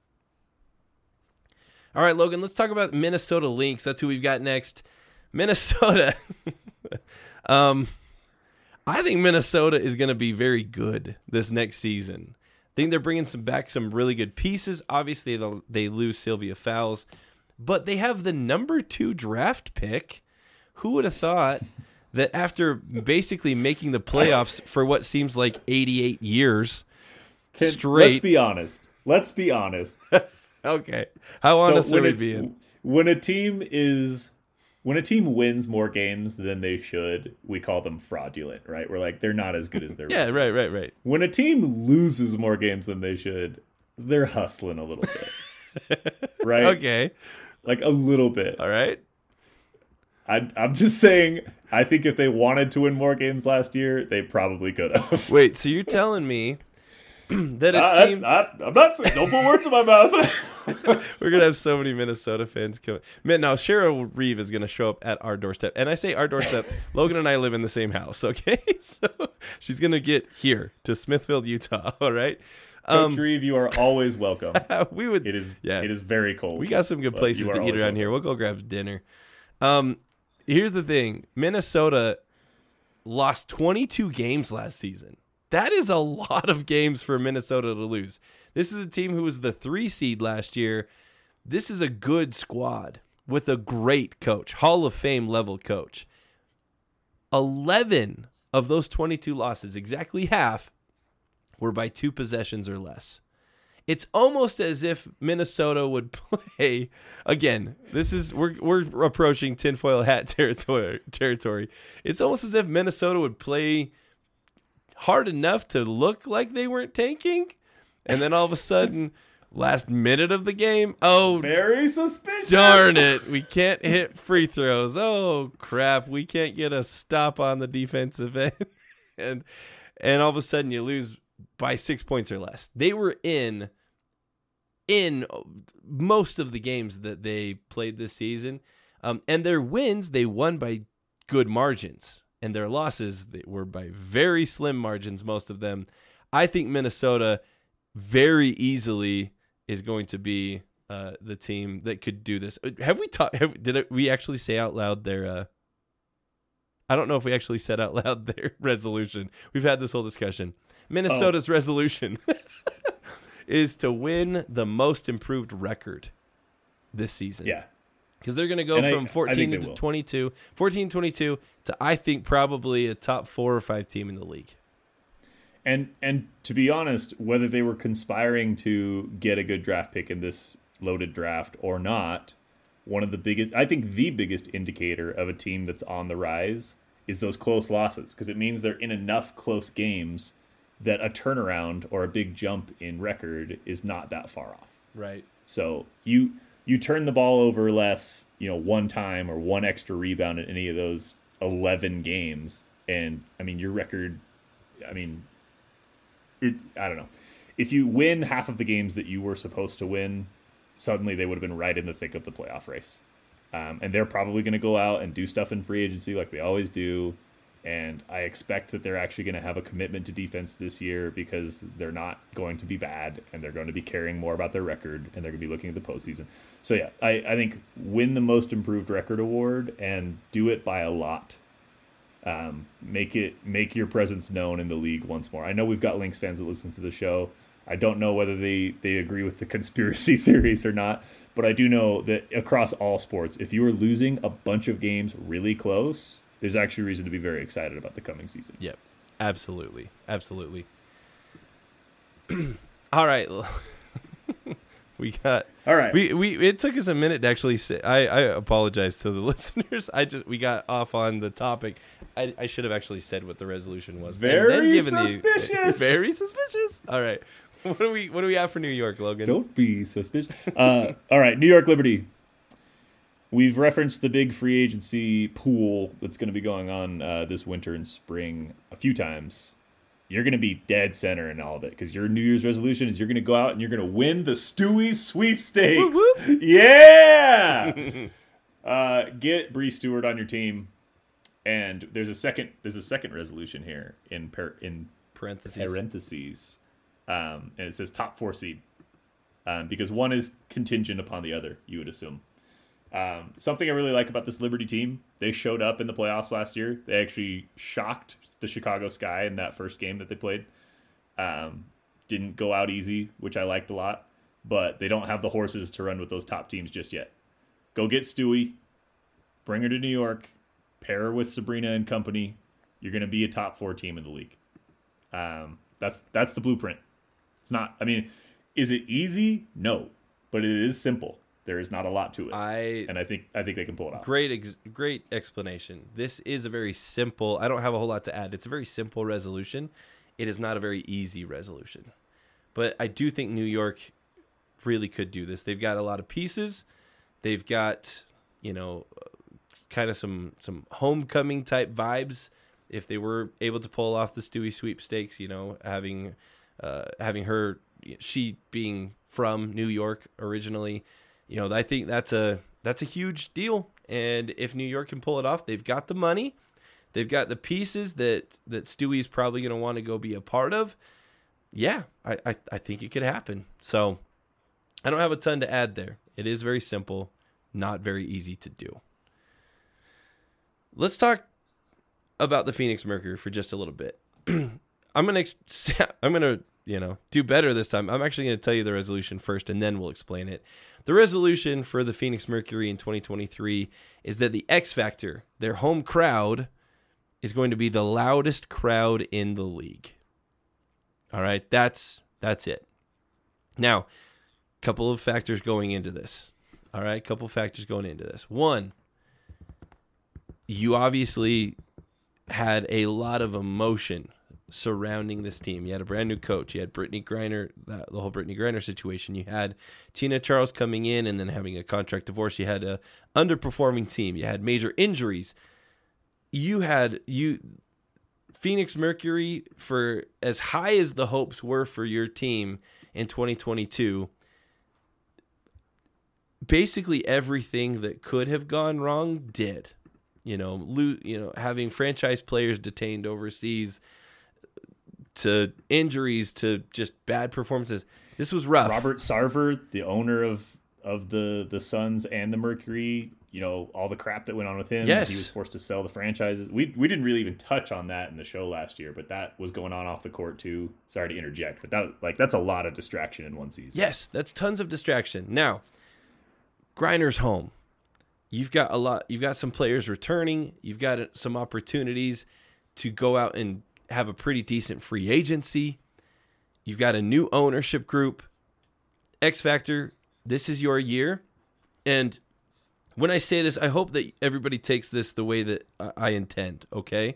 All right, Logan, let's talk about Minnesota Lynx. That's who we've got next. Minnesota. um, I think Minnesota is going to be very good this next season. I think they're bringing some back some really good pieces. Obviously, they lose Sylvia Fowles, but they have the number two draft pick. Who would have thought that after basically making the playoffs for what seems like eighty-eight years Can, straight? Let's be honest. Let's be honest. Okay. How honest so are we it, being? When a team is when a team wins more games than they should, we call them fraudulent, right? We're like, they're not as good as they're Yeah, right, right, right. When a team loses more games than they should, they're hustling a little bit. Right? Okay. Like a little bit. All right. I, I'm just saying, I think if they wanted to win more games last year, they probably could have. Wait, so you're telling me that it I, seemed... I, I, I'm not saying, don't put words in my mouth. We're going to have so many Minnesota fans coming. Man, now Cheryl Reeve is going to show up at our doorstep. And I say our doorstep, Logan and I live in the same house, okay? So she's going to get here to Smithfield, Utah, all right? Coach um, Reeve, you are always welcome. we would. It is, yeah. it is very cold. We got some good places to eat around welcome. here. We'll go grab dinner. Um, Here's the thing. Minnesota lost twenty-two games last season. That is a lot of games for Minnesota to lose. This is a team who was the three seed last year. This is a good squad with a great coach, Hall of Fame level coach. eleven of those twenty-two losses, exactly half, were by two possessions or less. It's almost as if Minnesota would play again. This is we're we're approaching tinfoil hat territory. Territory. It's almost as if Minnesota would play hard enough to look like they weren't tanking, and then all of a sudden, last minute of the game, oh, very suspicious. Darn it, we can't hit free throws. Oh crap, we can't get a stop on the defensive end, and and all of a sudden you lose by six points or less. They were in. in most of the games that they played this season. Um, and their wins, they won by good margins. And their losses, they were by very slim margins, most of them. I think Minnesota very easily is going to be uh, the team that could do this. Have we talked? Did it, we actually say out loud their... Uh, I don't know if we actually said out loud their resolution. We've had this whole discussion. Minnesota's oh. resolution is to win the most improved record this season. Yeah. Because they're going to go and from I, fourteen I to twenty-two, fourteen twenty-two to, I think, probably a top four or five team in the league. And and to be honest, whether they were conspiring to get a good draft pick in this loaded draft or not, one of the biggest, I think the biggest indicator of a team that's on the rise is those close losses, because it means they're in enough close games that a turnaround or a big jump in record is not that far off. Right. So you you turn the ball over less, you know, one time or one extra rebound in any of those eleven games, and I mean your record, I mean, it, I don't know. If you win half of the games that you were supposed to win, suddenly they would have been right in the thick of the playoff race. Um, and they're probably going to go out and do stuff in free agency like they always do. And I expect that they're actually going to have a commitment to defense this year, because they're not going to be bad, and they're going to be caring more about their record, and they're going to be looking at the postseason. So, yeah, I, I think win the most improved record award and do it by a lot. Um, make it make your presence known in the league once more. I know we've got Lynx fans that listen to the show. I don't know whether they, they agree with the conspiracy theories or not, but I do know that across all sports, if you are losing a bunch of games really close, there's actually reason to be very excited about the coming season. Yep, absolutely, absolutely. All right, we got. All right, we we it took us a minute to actually say. I, I apologize to the listeners. I just we got off on the topic. I, I should have actually said what the resolution was. Very and then given suspicious. The, very suspicious. All right, what do we what do we have for New York, Logan? Don't be suspicious. Uh, all right, New York Liberty. we've referenced the big free agency pool that's going to be going on uh, this winter and spring a few times. You're going to be dead center in all of it because your New Year's resolution is you're going to go out and you're going to win the Stewie sweepstakes. Whoop, whoop. Yeah. uh, get Bree Stewart on your team. And there's a second there's a second resolution here in par- in Parentheses. parentheses. Um, and it says top four seed. Um, because one is contingent upon the other, you would assume. Um, something I really like about this Liberty team, they showed up in the playoffs last year. They actually shocked the Chicago Sky in that first game that they played. Um, didn't go out easy, which I liked a lot. But they don't have the horses to run with those top teams just yet. Go get Stewie. Bring her to New York. Pair her with Sabrina and company. You're going to be a top four team in the league. Um, that's that's the blueprint. It's not, I mean, is it easy? No. But it is simple. There is not a lot to it. I and I think I think they can pull it off. Great, ex- great explanation. This is a very simple. I don't have a whole lot to add. It's a very simple resolution. It is not a very easy resolution, but I do think New York really could do this. They've got a lot of pieces. They've got, you know, kind of some some homecoming type vibes. If they were able to pull off the Stewie sweepstakes, you know, having uh, having her, she being from New York originally. You know, I think that's a that's a huge deal. And if New York can pull it off, they've got the money. They've got the pieces that, that Stewie's probably going to want to go be a part of. Yeah, I, I, I think it could happen. So I don't have a ton to add there. It is very simple, not very easy to do. Let's talk about the Phoenix Mercury for just a little bit. I'm going to I'm going to, you know, do better this time. I'm actually going to tell you the resolution first and then we'll explain it. The resolution for the Phoenix Mercury in twenty twenty-three is that the X Factor, their home crowd, is going to be the loudest crowd in the league. All right, that's that's it. Now, a couple of factors going into this. All right, a couple of factors going into this. One, you obviously had a lot of emotion surrounding this team. You had a brand new coach. You had Brittany Griner, the whole Brittany Griner situation. You had Tina Charles coming in and then having a contract divorce. You had a underperforming team. You had major injuries. You had you Phoenix Mercury, for as high as the hopes were for your team in twenty twenty-two, basically everything that could have gone wrong did. You know, lo- you know, having franchise players detained overseas, to injuries, to just bad performances. This was rough. Robert Sarver, the owner of of the the Suns and the Mercury, you know, all the crap that went on with him. Yes. He was forced to sell the franchises. We we didn't really even touch on that in the show last year, but that was going on off the court too. Sorry to interject, but that like that's a lot of distraction in one season. Yes, that's tons of distraction. Now, Griner's home. You've got a lot. You've got some players returning. You've got some opportunities to go out and have a pretty decent free agency. You've got a new ownership group. X Factor, this is your year. And when I say this, I hope that everybody takes this the way that I intend, okay?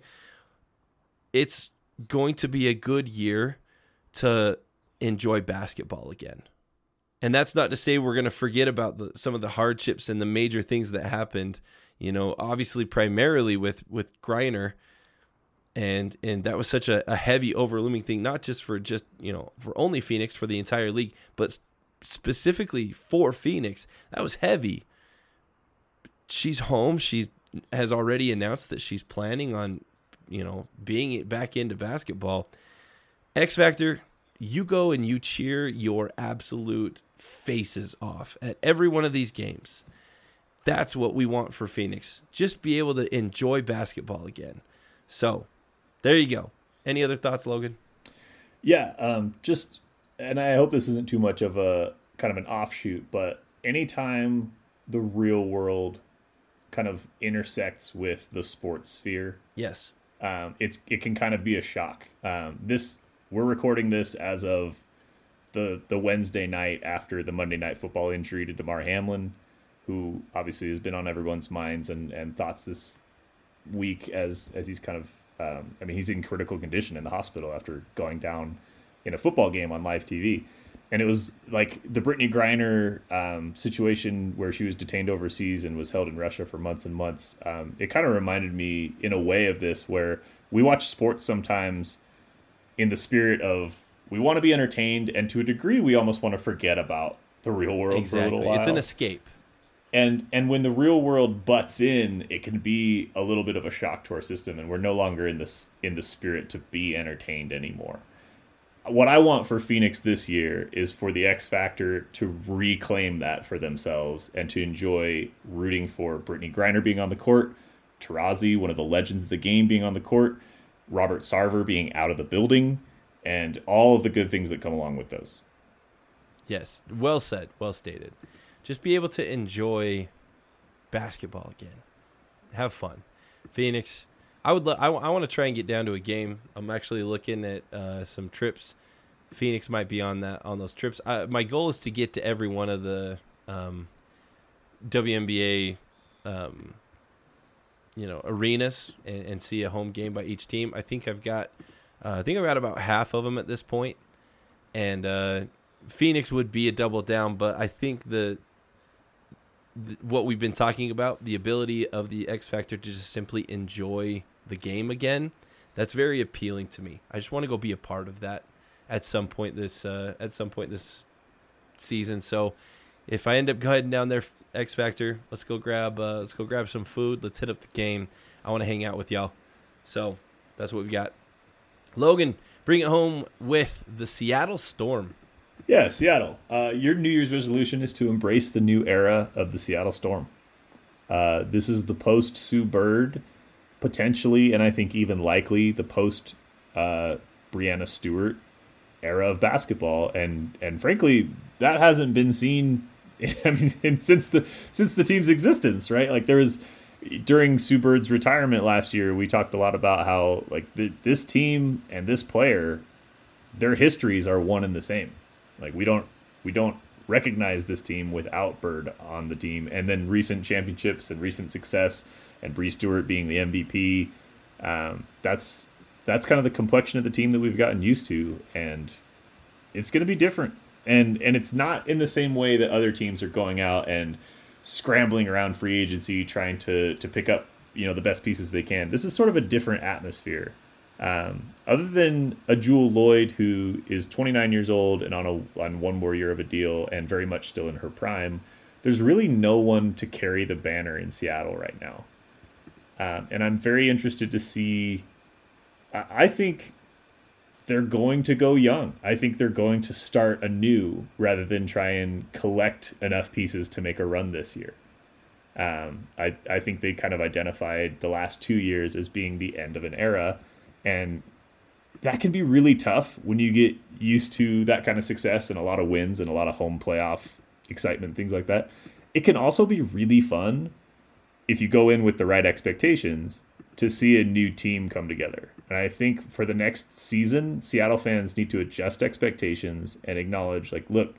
It's going to be a good year to enjoy basketball again. And that's not to say we're going to forget about the, some of the hardships and the major things that happened, you know, obviously primarily with, with Griner. And and that was such a, a heavy, overlooming thing, not just for just, you know, for only Phoenix, for the entire league, but specifically for Phoenix. That was heavy. She's home. She has already announced that she's planning on, you know, being back into basketball. X Factor, you go and you cheer your absolute faces off at every one of these games. That's what we want for Phoenix. Just be able to enjoy basketball again. So, there you go. Any other thoughts, Logan? Yeah, um, just, and I hope this isn't too much of a kind of an offshoot, but anytime the real world kind of intersects with the sports sphere, yes, um, it's it can kind of be a shock. Um, this we're recording this as of the the Wednesday night after the Monday Night Football injury to DeMar Hamlin, who obviously has been on everyone's minds and, and thoughts this week as as he's kind of um, I mean he's in critical condition in the hospital after going down in a football game on live T V. And it was like the Brittany Griner um, situation where she was detained overseas and was held in Russia for months and months. Um, it kind of reminded me in a way of this, where we watch sports sometimes in the spirit of we want to be entertained, and to a degree we almost want to forget about the real world exactly. for a little while. It's an escape. And and when the real world butts in, it can be a little bit of a shock to our system, and we're no longer in this in the spirit to be entertained anymore. What I want for Phoenix this year is for the X Factor to reclaim that for themselves and to enjoy rooting for Brittany Griner being on the court, Taurasi, one of the legends of the game, being on the court, Robert Sarver being out of the building, and all of the good things that come along with those. Yes, well said, well stated. Just be able to enjoy basketball again. Have fun. Phoenix, I would. Lo- I, I want to try and get down to a game. I'm actually looking at uh, some trips. Phoenix might be on that on those trips. I, my goal is to get to every one of the um, W N B A, um, you know, arenas and, and see a home game by each team. I think I've got. Uh, I think I've got about half of them at this point, and uh, Phoenix would be a double down. But I think the. What we've been talking about, the ability of the X Factor to just simply enjoy the game again, that's very appealing to me. I just want to go be a part of that at some point this uh, at some point this season. So if I end up heading down there, X Factor, let's go grab uh, let's go grab some food. Let's hit up the game. I want to hang out with y'all. So that's what we've got. Logan, bring it home with the Seattle Storm. Yeah, Seattle. Uh, your New Year's resolution is to embrace the new era of the Seattle Storm. Uh, this is the post-Sue Bird, potentially, and I think even likely, the post uh, Breanna Stewart era of basketball. And and frankly, that hasn't been seen I mean, since the since the team's existence, right? Like there was, during Sue Bird's retirement last year, we talked a lot about how like the, this team and this player, their histories are one and the same. Like we don't we don't recognize this team without Bird on the team, and then recent championships and recent success, and Bree Stewart being the M V P. Um, that's that's kind of the complexion of the team that we've gotten used to, and it's going to be different. And and it's not in the same way that other teams are going out and scrambling around free agency trying to to pick up you know the best pieces they can. This is sort of a different atmosphere. Um, other than a Jewell Loyd, who is twenty-nine years old and on a on one more year of a deal and very much still in her prime, there's really no one to carry the banner in Seattle right now. Um, and I'm very interested to see. I, I think they're going to go young. I think they're going to start anew rather than try and collect enough pieces to make a run this year. Um, I I think they kind of identified the last two years as being the end of an era. And that can be really tough when you get used to that kind of success and a lot of wins and a lot of home playoff excitement, things like that. It can also be really fun if you go in with the right expectations to see a new team come together. And I think for the next season, Seattle fans need to adjust expectations and acknowledge, like, look,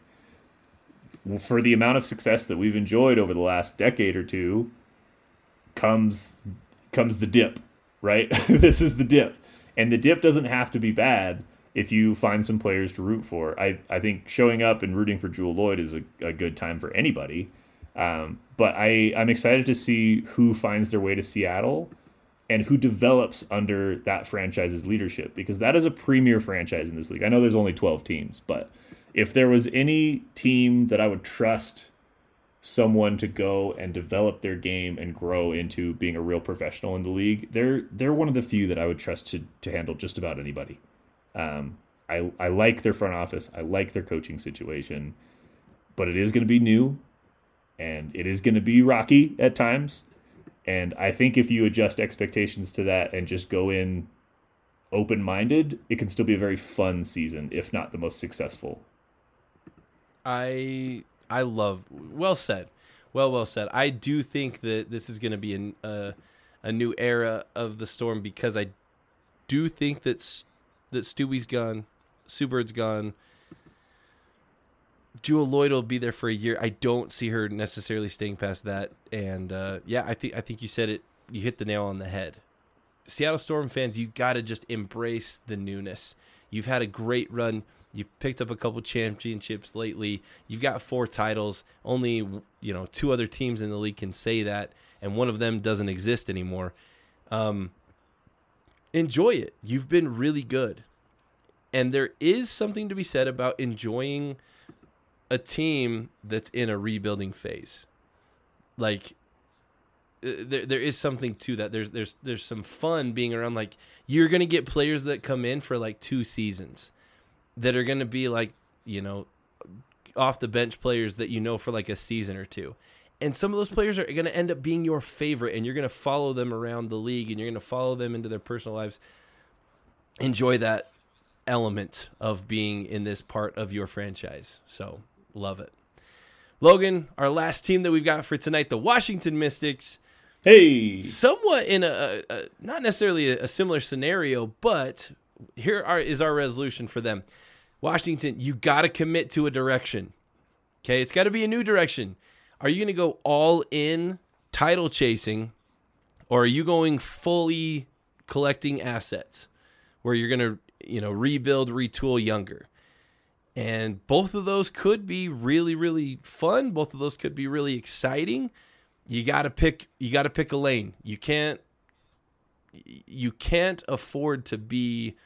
for the amount of success that we've enjoyed over the last decade or two comes comes the dip, right? This is the dip. And the dip doesn't have to be bad if you find some players to root for. I, I think showing up and rooting for Jewell Loyd is a, a good time for anybody. Um, but I, I'm excited to see who finds their way to Seattle and who develops under that franchise's leadership, because that is a premier franchise in this league. I know there's only twelve teams, but if there was any team that I would trust someone to go and develop their game and grow into being a real professional in the league, they're they're one of the few that I would trust to to handle just about anybody. Um, I I like their front office. I like their coaching situation, but it is going to be new, and it is going to be rocky at times. And I think if you adjust expectations to that and just go in open-minded, it can still be a very fun season, if not the most successful. I I love, well said, well well said. I do think that this is going to be an, uh, a new era of the Storm, because I do think that that Stewie's gone, Sue Bird's gone, Jewell Loyd will be there for a year. I don't see her necessarily staying past that. And uh, yeah, I think I think you said it. You hit the nail on the head. Seattle Storm fans, you got to just embrace the newness. You've had a great run. You've picked up a couple championships lately. You've got four titles. Only, you know, two other teams in the league can say that, and one of them doesn't exist anymore. Um, enjoy it. You've been really good. And there is something to be said about enjoying a team that's in a rebuilding phase. Like, there there is something to that. There's there's there's some fun being around. Like, you're gonna get players that come in for like two seasons that are gonna be like, you know, off the bench players that you know for like a season or two. And some of those players are gonna end up being your favorite, and you're gonna follow them around the league, and you're gonna follow them into their personal lives. Enjoy that element of being in this part of your franchise. So love it. Logan, our last team that we've got for tonight, the Washington Mystics. Hey, somewhat in a, a not necessarily a, a similar scenario, but here are, is our resolution for them. Washington, you got to commit to a direction. Okay, it's got to be a new direction. Are you going to go all in title chasing, or are you going fully collecting assets where you're going to, you know, rebuild, retool younger? And both of those could be really, really fun. Both of those could be really exciting. You got to pick, you got to pick a lane. You can't, you can't afford to be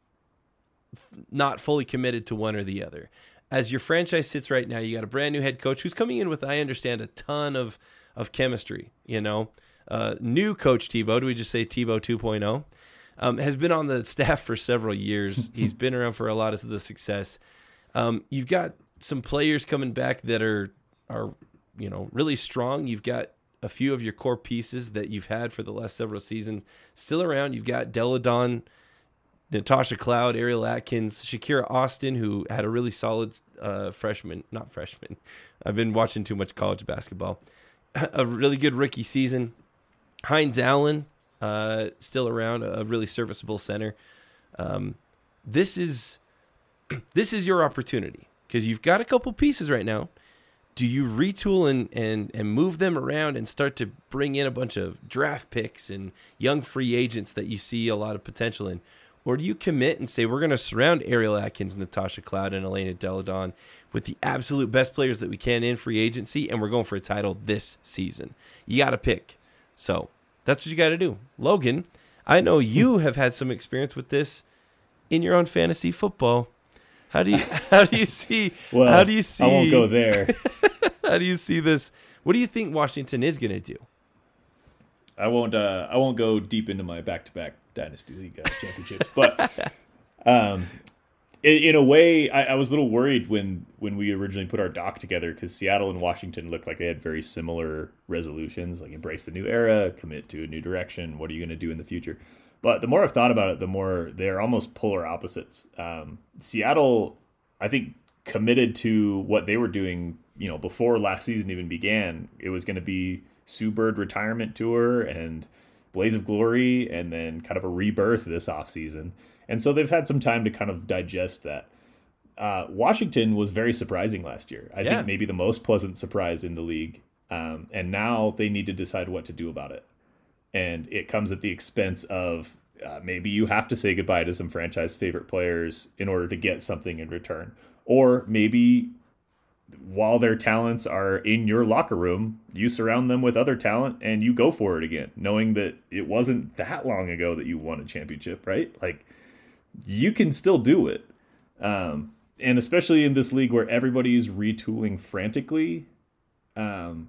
not fully committed to one or the other. As your franchise sits right now, you got a brand new head coach who's coming in with, I understand, a ton of, of chemistry, you know, uh, new coach Tebow. Do we just say Tebow two point oh? Um, has been on the staff for several years. He's been around for a lot of the success. Um, you've got some players coming back that are, are, you know, really strong. You've got a few of your core pieces that you've had for the last several seasons still around. You've got Deladon, Natasha Cloud, Ariel Atkins, Shakira Austin, who had a really solid uh, freshman, not freshman. I've been watching too much college basketball. A really good rookie season. Hines Allen, uh, still around, a really serviceable center. Um, this is this is your opportunity because you've got a couple pieces right now. Do you retool and, and, and move them around and start to bring in a bunch of draft picks and young free agents that you see a lot of potential in? Or do you commit and say, we're going to surround Ariel Atkins, Natasha Cloud, and Elena Deladon with the absolute best players that we can in free agency, and we're going for a title this season? You got to pick. So that's what you got to do. Logan, I know you have had some experience with this in your own fantasy football. How do you how do you see well, how do you see I won't go there. How do you see this? What do you think Washington is going to do? I won't uh, I won't go deep into my back-to-back Dynasty League uh, championships, but um, in, in a way, I, I was a little worried when when we originally put our doc together because Seattle and Washington looked like they had very similar resolutions, like embrace the new era, commit to a new direction. What are you going to do in the future? But the more I've thought about it, the more they're almost polar opposites. Um, Seattle, I think, committed to what they were doing, you know, before last season even began. It was going to be Sue Bird retirement tour and Blaze of Glory, and then kind of a rebirth this offseason. And so they've had some time to kind of digest that. Uh, Washington was very surprising last year. I yeah. think maybe the most pleasant surprise in the league. Um, and now they need to decide what to do about it. And it comes at the expense of uh, maybe you have to say goodbye to some franchise favorite players in order to get something in return. Or maybe while their talents are in your locker room, you surround them with other talent and you go for it again, knowing that it wasn't that long ago that you won a championship, right? Like, you can still do it. Um, and especially in this league where everybody's retooling frantically, um,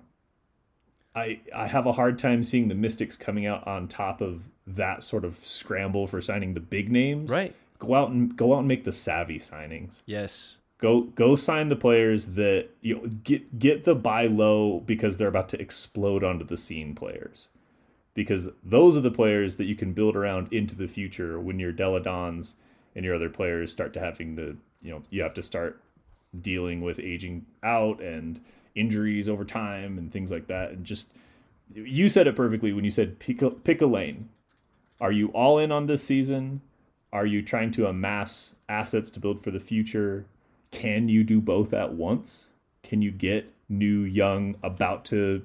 I I have a hard time seeing the Mystics coming out on top of that sort of scramble for signing the big names. Right. Go out and go out and make the savvy signings. Yes. Go go sign the players that, you know, get get the buy low because they're about to explode onto the scene players. Because those are the players that you can build around into the future when your Deladons and your other players start to having to, you know, you have to start dealing with aging out and injuries over time and things like that. And just, you said it perfectly when you said pick a, pick a lane. Are you all in on this season? Are you trying to amass assets to build for the future? Can you do both at once? Can you get new, young, about to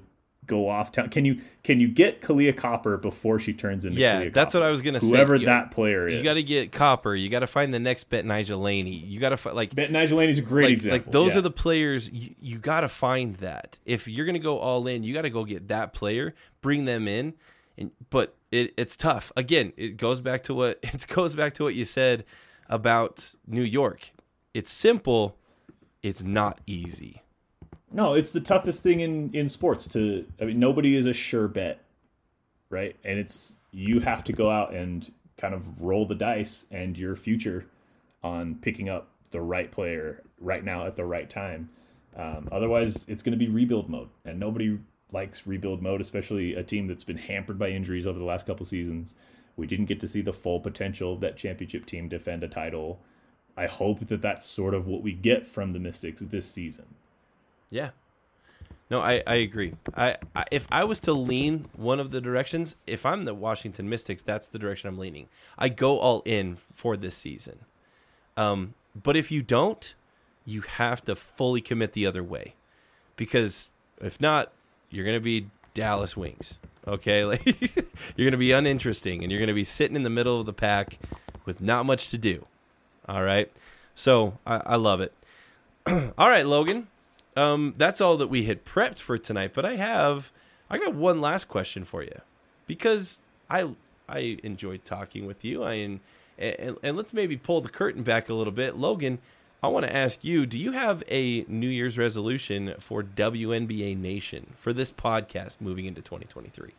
go off town? Can you can you get Kalia Copper before she turns into yeah, Kalia that's Copper? what I was gonna say. Whoever You- that player is, You got to get Copper. You got to find the next Bet Nigel Laney. You got to find like Bet Nigel Laney's a great like, example. Like those yeah. are the players you, you got to find that. If you're gonna go all in, you got to go get that player, bring them in, and but it, it's tough. Again, it goes back to what it goes back to what you said about New York. It's simple. It's not easy. No, it's the toughest thing in, in sports to, I mean, nobody is a sure bet, right? And it's, you have to go out and kind of roll the dice and your future on picking up the right player right now at the right time. Um, otherwise, it's going to be rebuild mode, and nobody likes rebuild mode, especially a team that's been hampered by injuries over the last couple seasons. We didn't get to see the full potential of that championship team defend a title. I hope that that's sort of what we get from the Mystics this season. Yeah. No, I, I agree. I, I if I was to lean one of the directions, if I'm the Washington Mystics, that's the direction I'm leaning. I go all in for this season. Um, but if you don't, you have to fully commit the other way, because if not, you're gonna be Dallas Wings. Okay, like you're gonna be uninteresting, and you're gonna be sitting in the middle of the pack with not much to do. All right, so I, I love it. All right, Logan. Um, that's all that we had prepped for tonight, but I have, I got one last question for you, because I, I enjoyed talking with you. I and, and and let's maybe pull the curtain back a little bit, Logan. I want to ask you: do you have a New Year's resolution for W N B A Nation for this podcast moving into twenty twenty-three?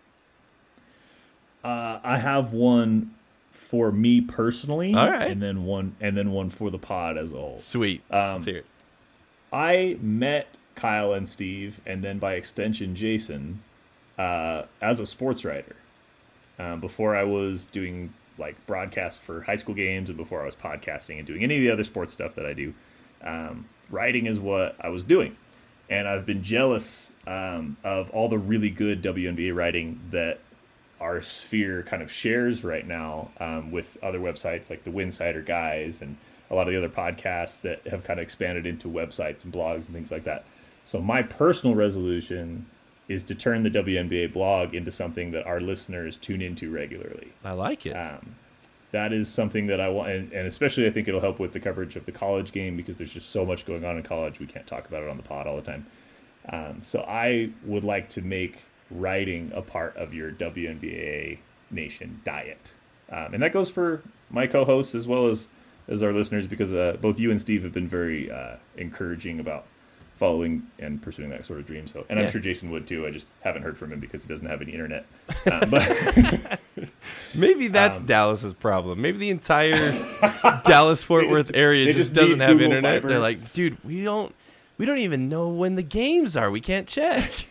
Uh, I have one for me personally, all right, and then one, and then one for the pod as a whole. Sweet. Um, Let's hear it. I met Kyle and Steve, and then by extension Jason, uh, as a sports writer. Um, before I was doing like broadcast for high school games, and before I was podcasting and doing any of the other sports stuff that I do, um, writing is what I was doing. And I've been jealous um, of all the really good W N B A writing that our sphere kind of shares right now um, with other websites like the Winsider guys and a lot of the other podcasts that have kind of expanded into websites and blogs and things like that. So my personal resolution is to turn the W N B A blog into something that our listeners tune into regularly. I like it. Um, that is something that I want, and, and especially I think it'll help with the coverage of the college game, because there's just so much going on in college. We can't talk about it on the pod all the time. Um, so I would like to make writing a part of your W N B A Nation diet. Um, and that goes for my co-hosts as well as as our listeners, because uh, both you and Steve have been very uh, encouraging about following and pursuing that sort of dream. So, and I'm Yeah. sure Jason would too. I just haven't heard from him because he doesn't have any internet. Um, but Maybe that's um, Dallas's problem. Maybe the entire Dallas-Fort They Worth just- area they just just doesn't need have Google internet. Fiber. They're like, dude, we don't, we don't even know when the games are. We can't check.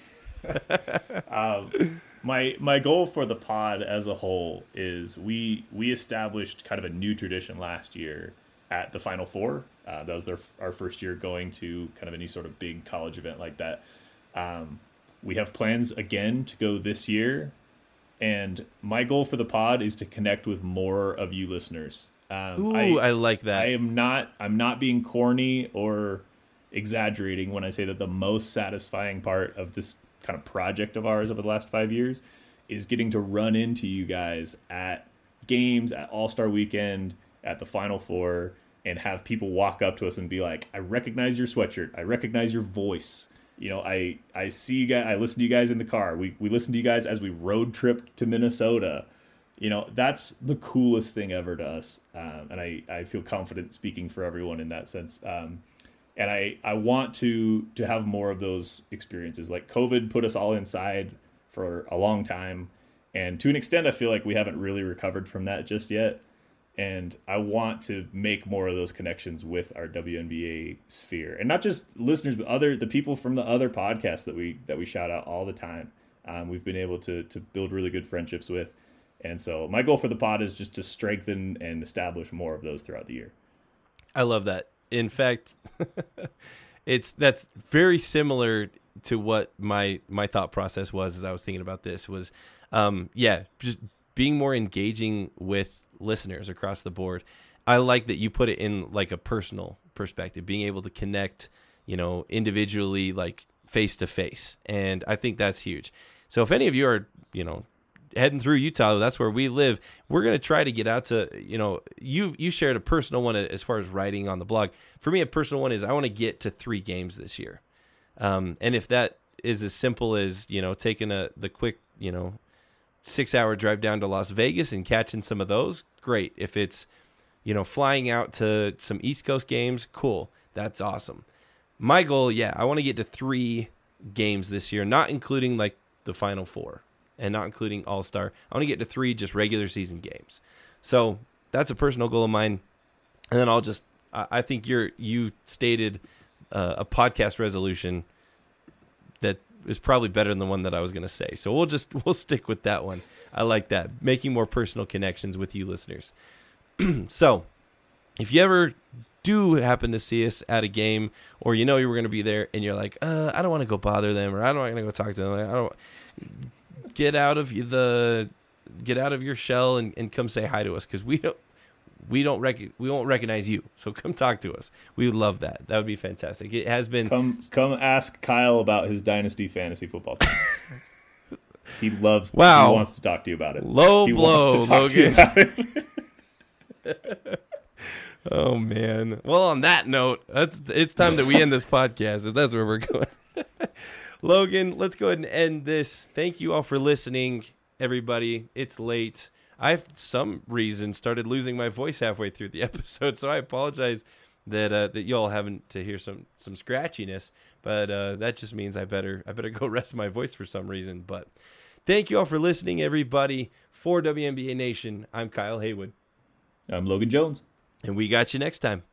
um, my my goal for the pod as a whole is we we established kind of a new tradition last year at the Final Four. Uh, that was their our first year going to kind of any sort of big college event like that. Um, we have plans again to go this year, and my goal for the pod is to connect with more of you listeners. Um, Ooh, I, I like that. I am not I'm not being corny or exaggerating when I say that the most satisfying part of this kind of project of ours over the last five years is getting to run into you guys at games, at All-Star Weekend, at the Final Four, and have people walk up to us and be like, I recognize your sweatshirt. I recognize your voice. You know, I, I see you guys, I listen to you guys in the car. We, we listen to you guys as we road trip to Minnesota. You know, that's the coolest thing ever to us. Um, and I, I feel confident speaking for everyone in that sense. Um, and I, I want to to have more of those experiences. Like COVID put us all inside for a long time. And to an extent, I feel like we haven't really recovered from that just yet. And I want to make more of those connections with our W N B A sphere, and not just listeners, but other the people from the other podcasts that we that we shout out all the time. Um, we've been able to to build really good friendships with, and so my goal for the pod is just to strengthen and establish more of those throughout the year. I love that. In fact, it's that's very similar to what my my thought process was as I was thinking about this. Was um, yeah, just being more engaging with listeners across the board. I like that you put it in like a personal perspective, being able to connect, you know, individually, like face to face. And I think that's huge. So if any of you are, you know, heading through Utah, that's where we live, we're going to try to get out to, you know, you you shared a personal one as far as writing on the blog. For me, a personal one is I want to get to three games this year. Um, and if that is as simple as, you know, taking a the quick, you know, six hour drive down to Las Vegas and catching some of those, great. If it's, you know, flying out to some East Coast games, cool. That's awesome. My goal, yeah, I want to get to three games this year, not including like the Final Four and not including All-Star. I want to get to three just regular season games. So that's a personal goal of mine. And then I'll just, I think you're, you stated uh, a podcast resolution that is probably better than the one that I was going to say. So we'll just, we'll stick with that one. I like that. Making more personal connections with you listeners. So if you ever do happen to see us at a game, or you know you were going to be there and you're like, uh, I don't want to go bother them, or I don't want to go talk to them. I don't get out of the, get out of your shell and, and come say hi to us. Cause we don't, we don't rec- we won't recognize you. So come talk to us. We would love that. That would be fantastic. It has been. Come, come ask Kyle about his Dynasty fantasy football team. He loves, wow. He wants to talk to you about it. Low he blow, wants to talk Logan. to you about it. Oh man. Well, on that note, that's it's time that we end this podcast if that's where we're going. Logan, let's go ahead and end this. Thank you all for listening, everybody. It's late. I've for some reason started losing my voice halfway through the episode, so I apologize that uh, that y'all having to hear some some scratchiness, but uh, that just means I better I better go rest my voice for some reason. But thank you all for listening, everybody. For W N B A Nation, I'm Kyle Haywood. I'm Logan Jones. And we got you next time.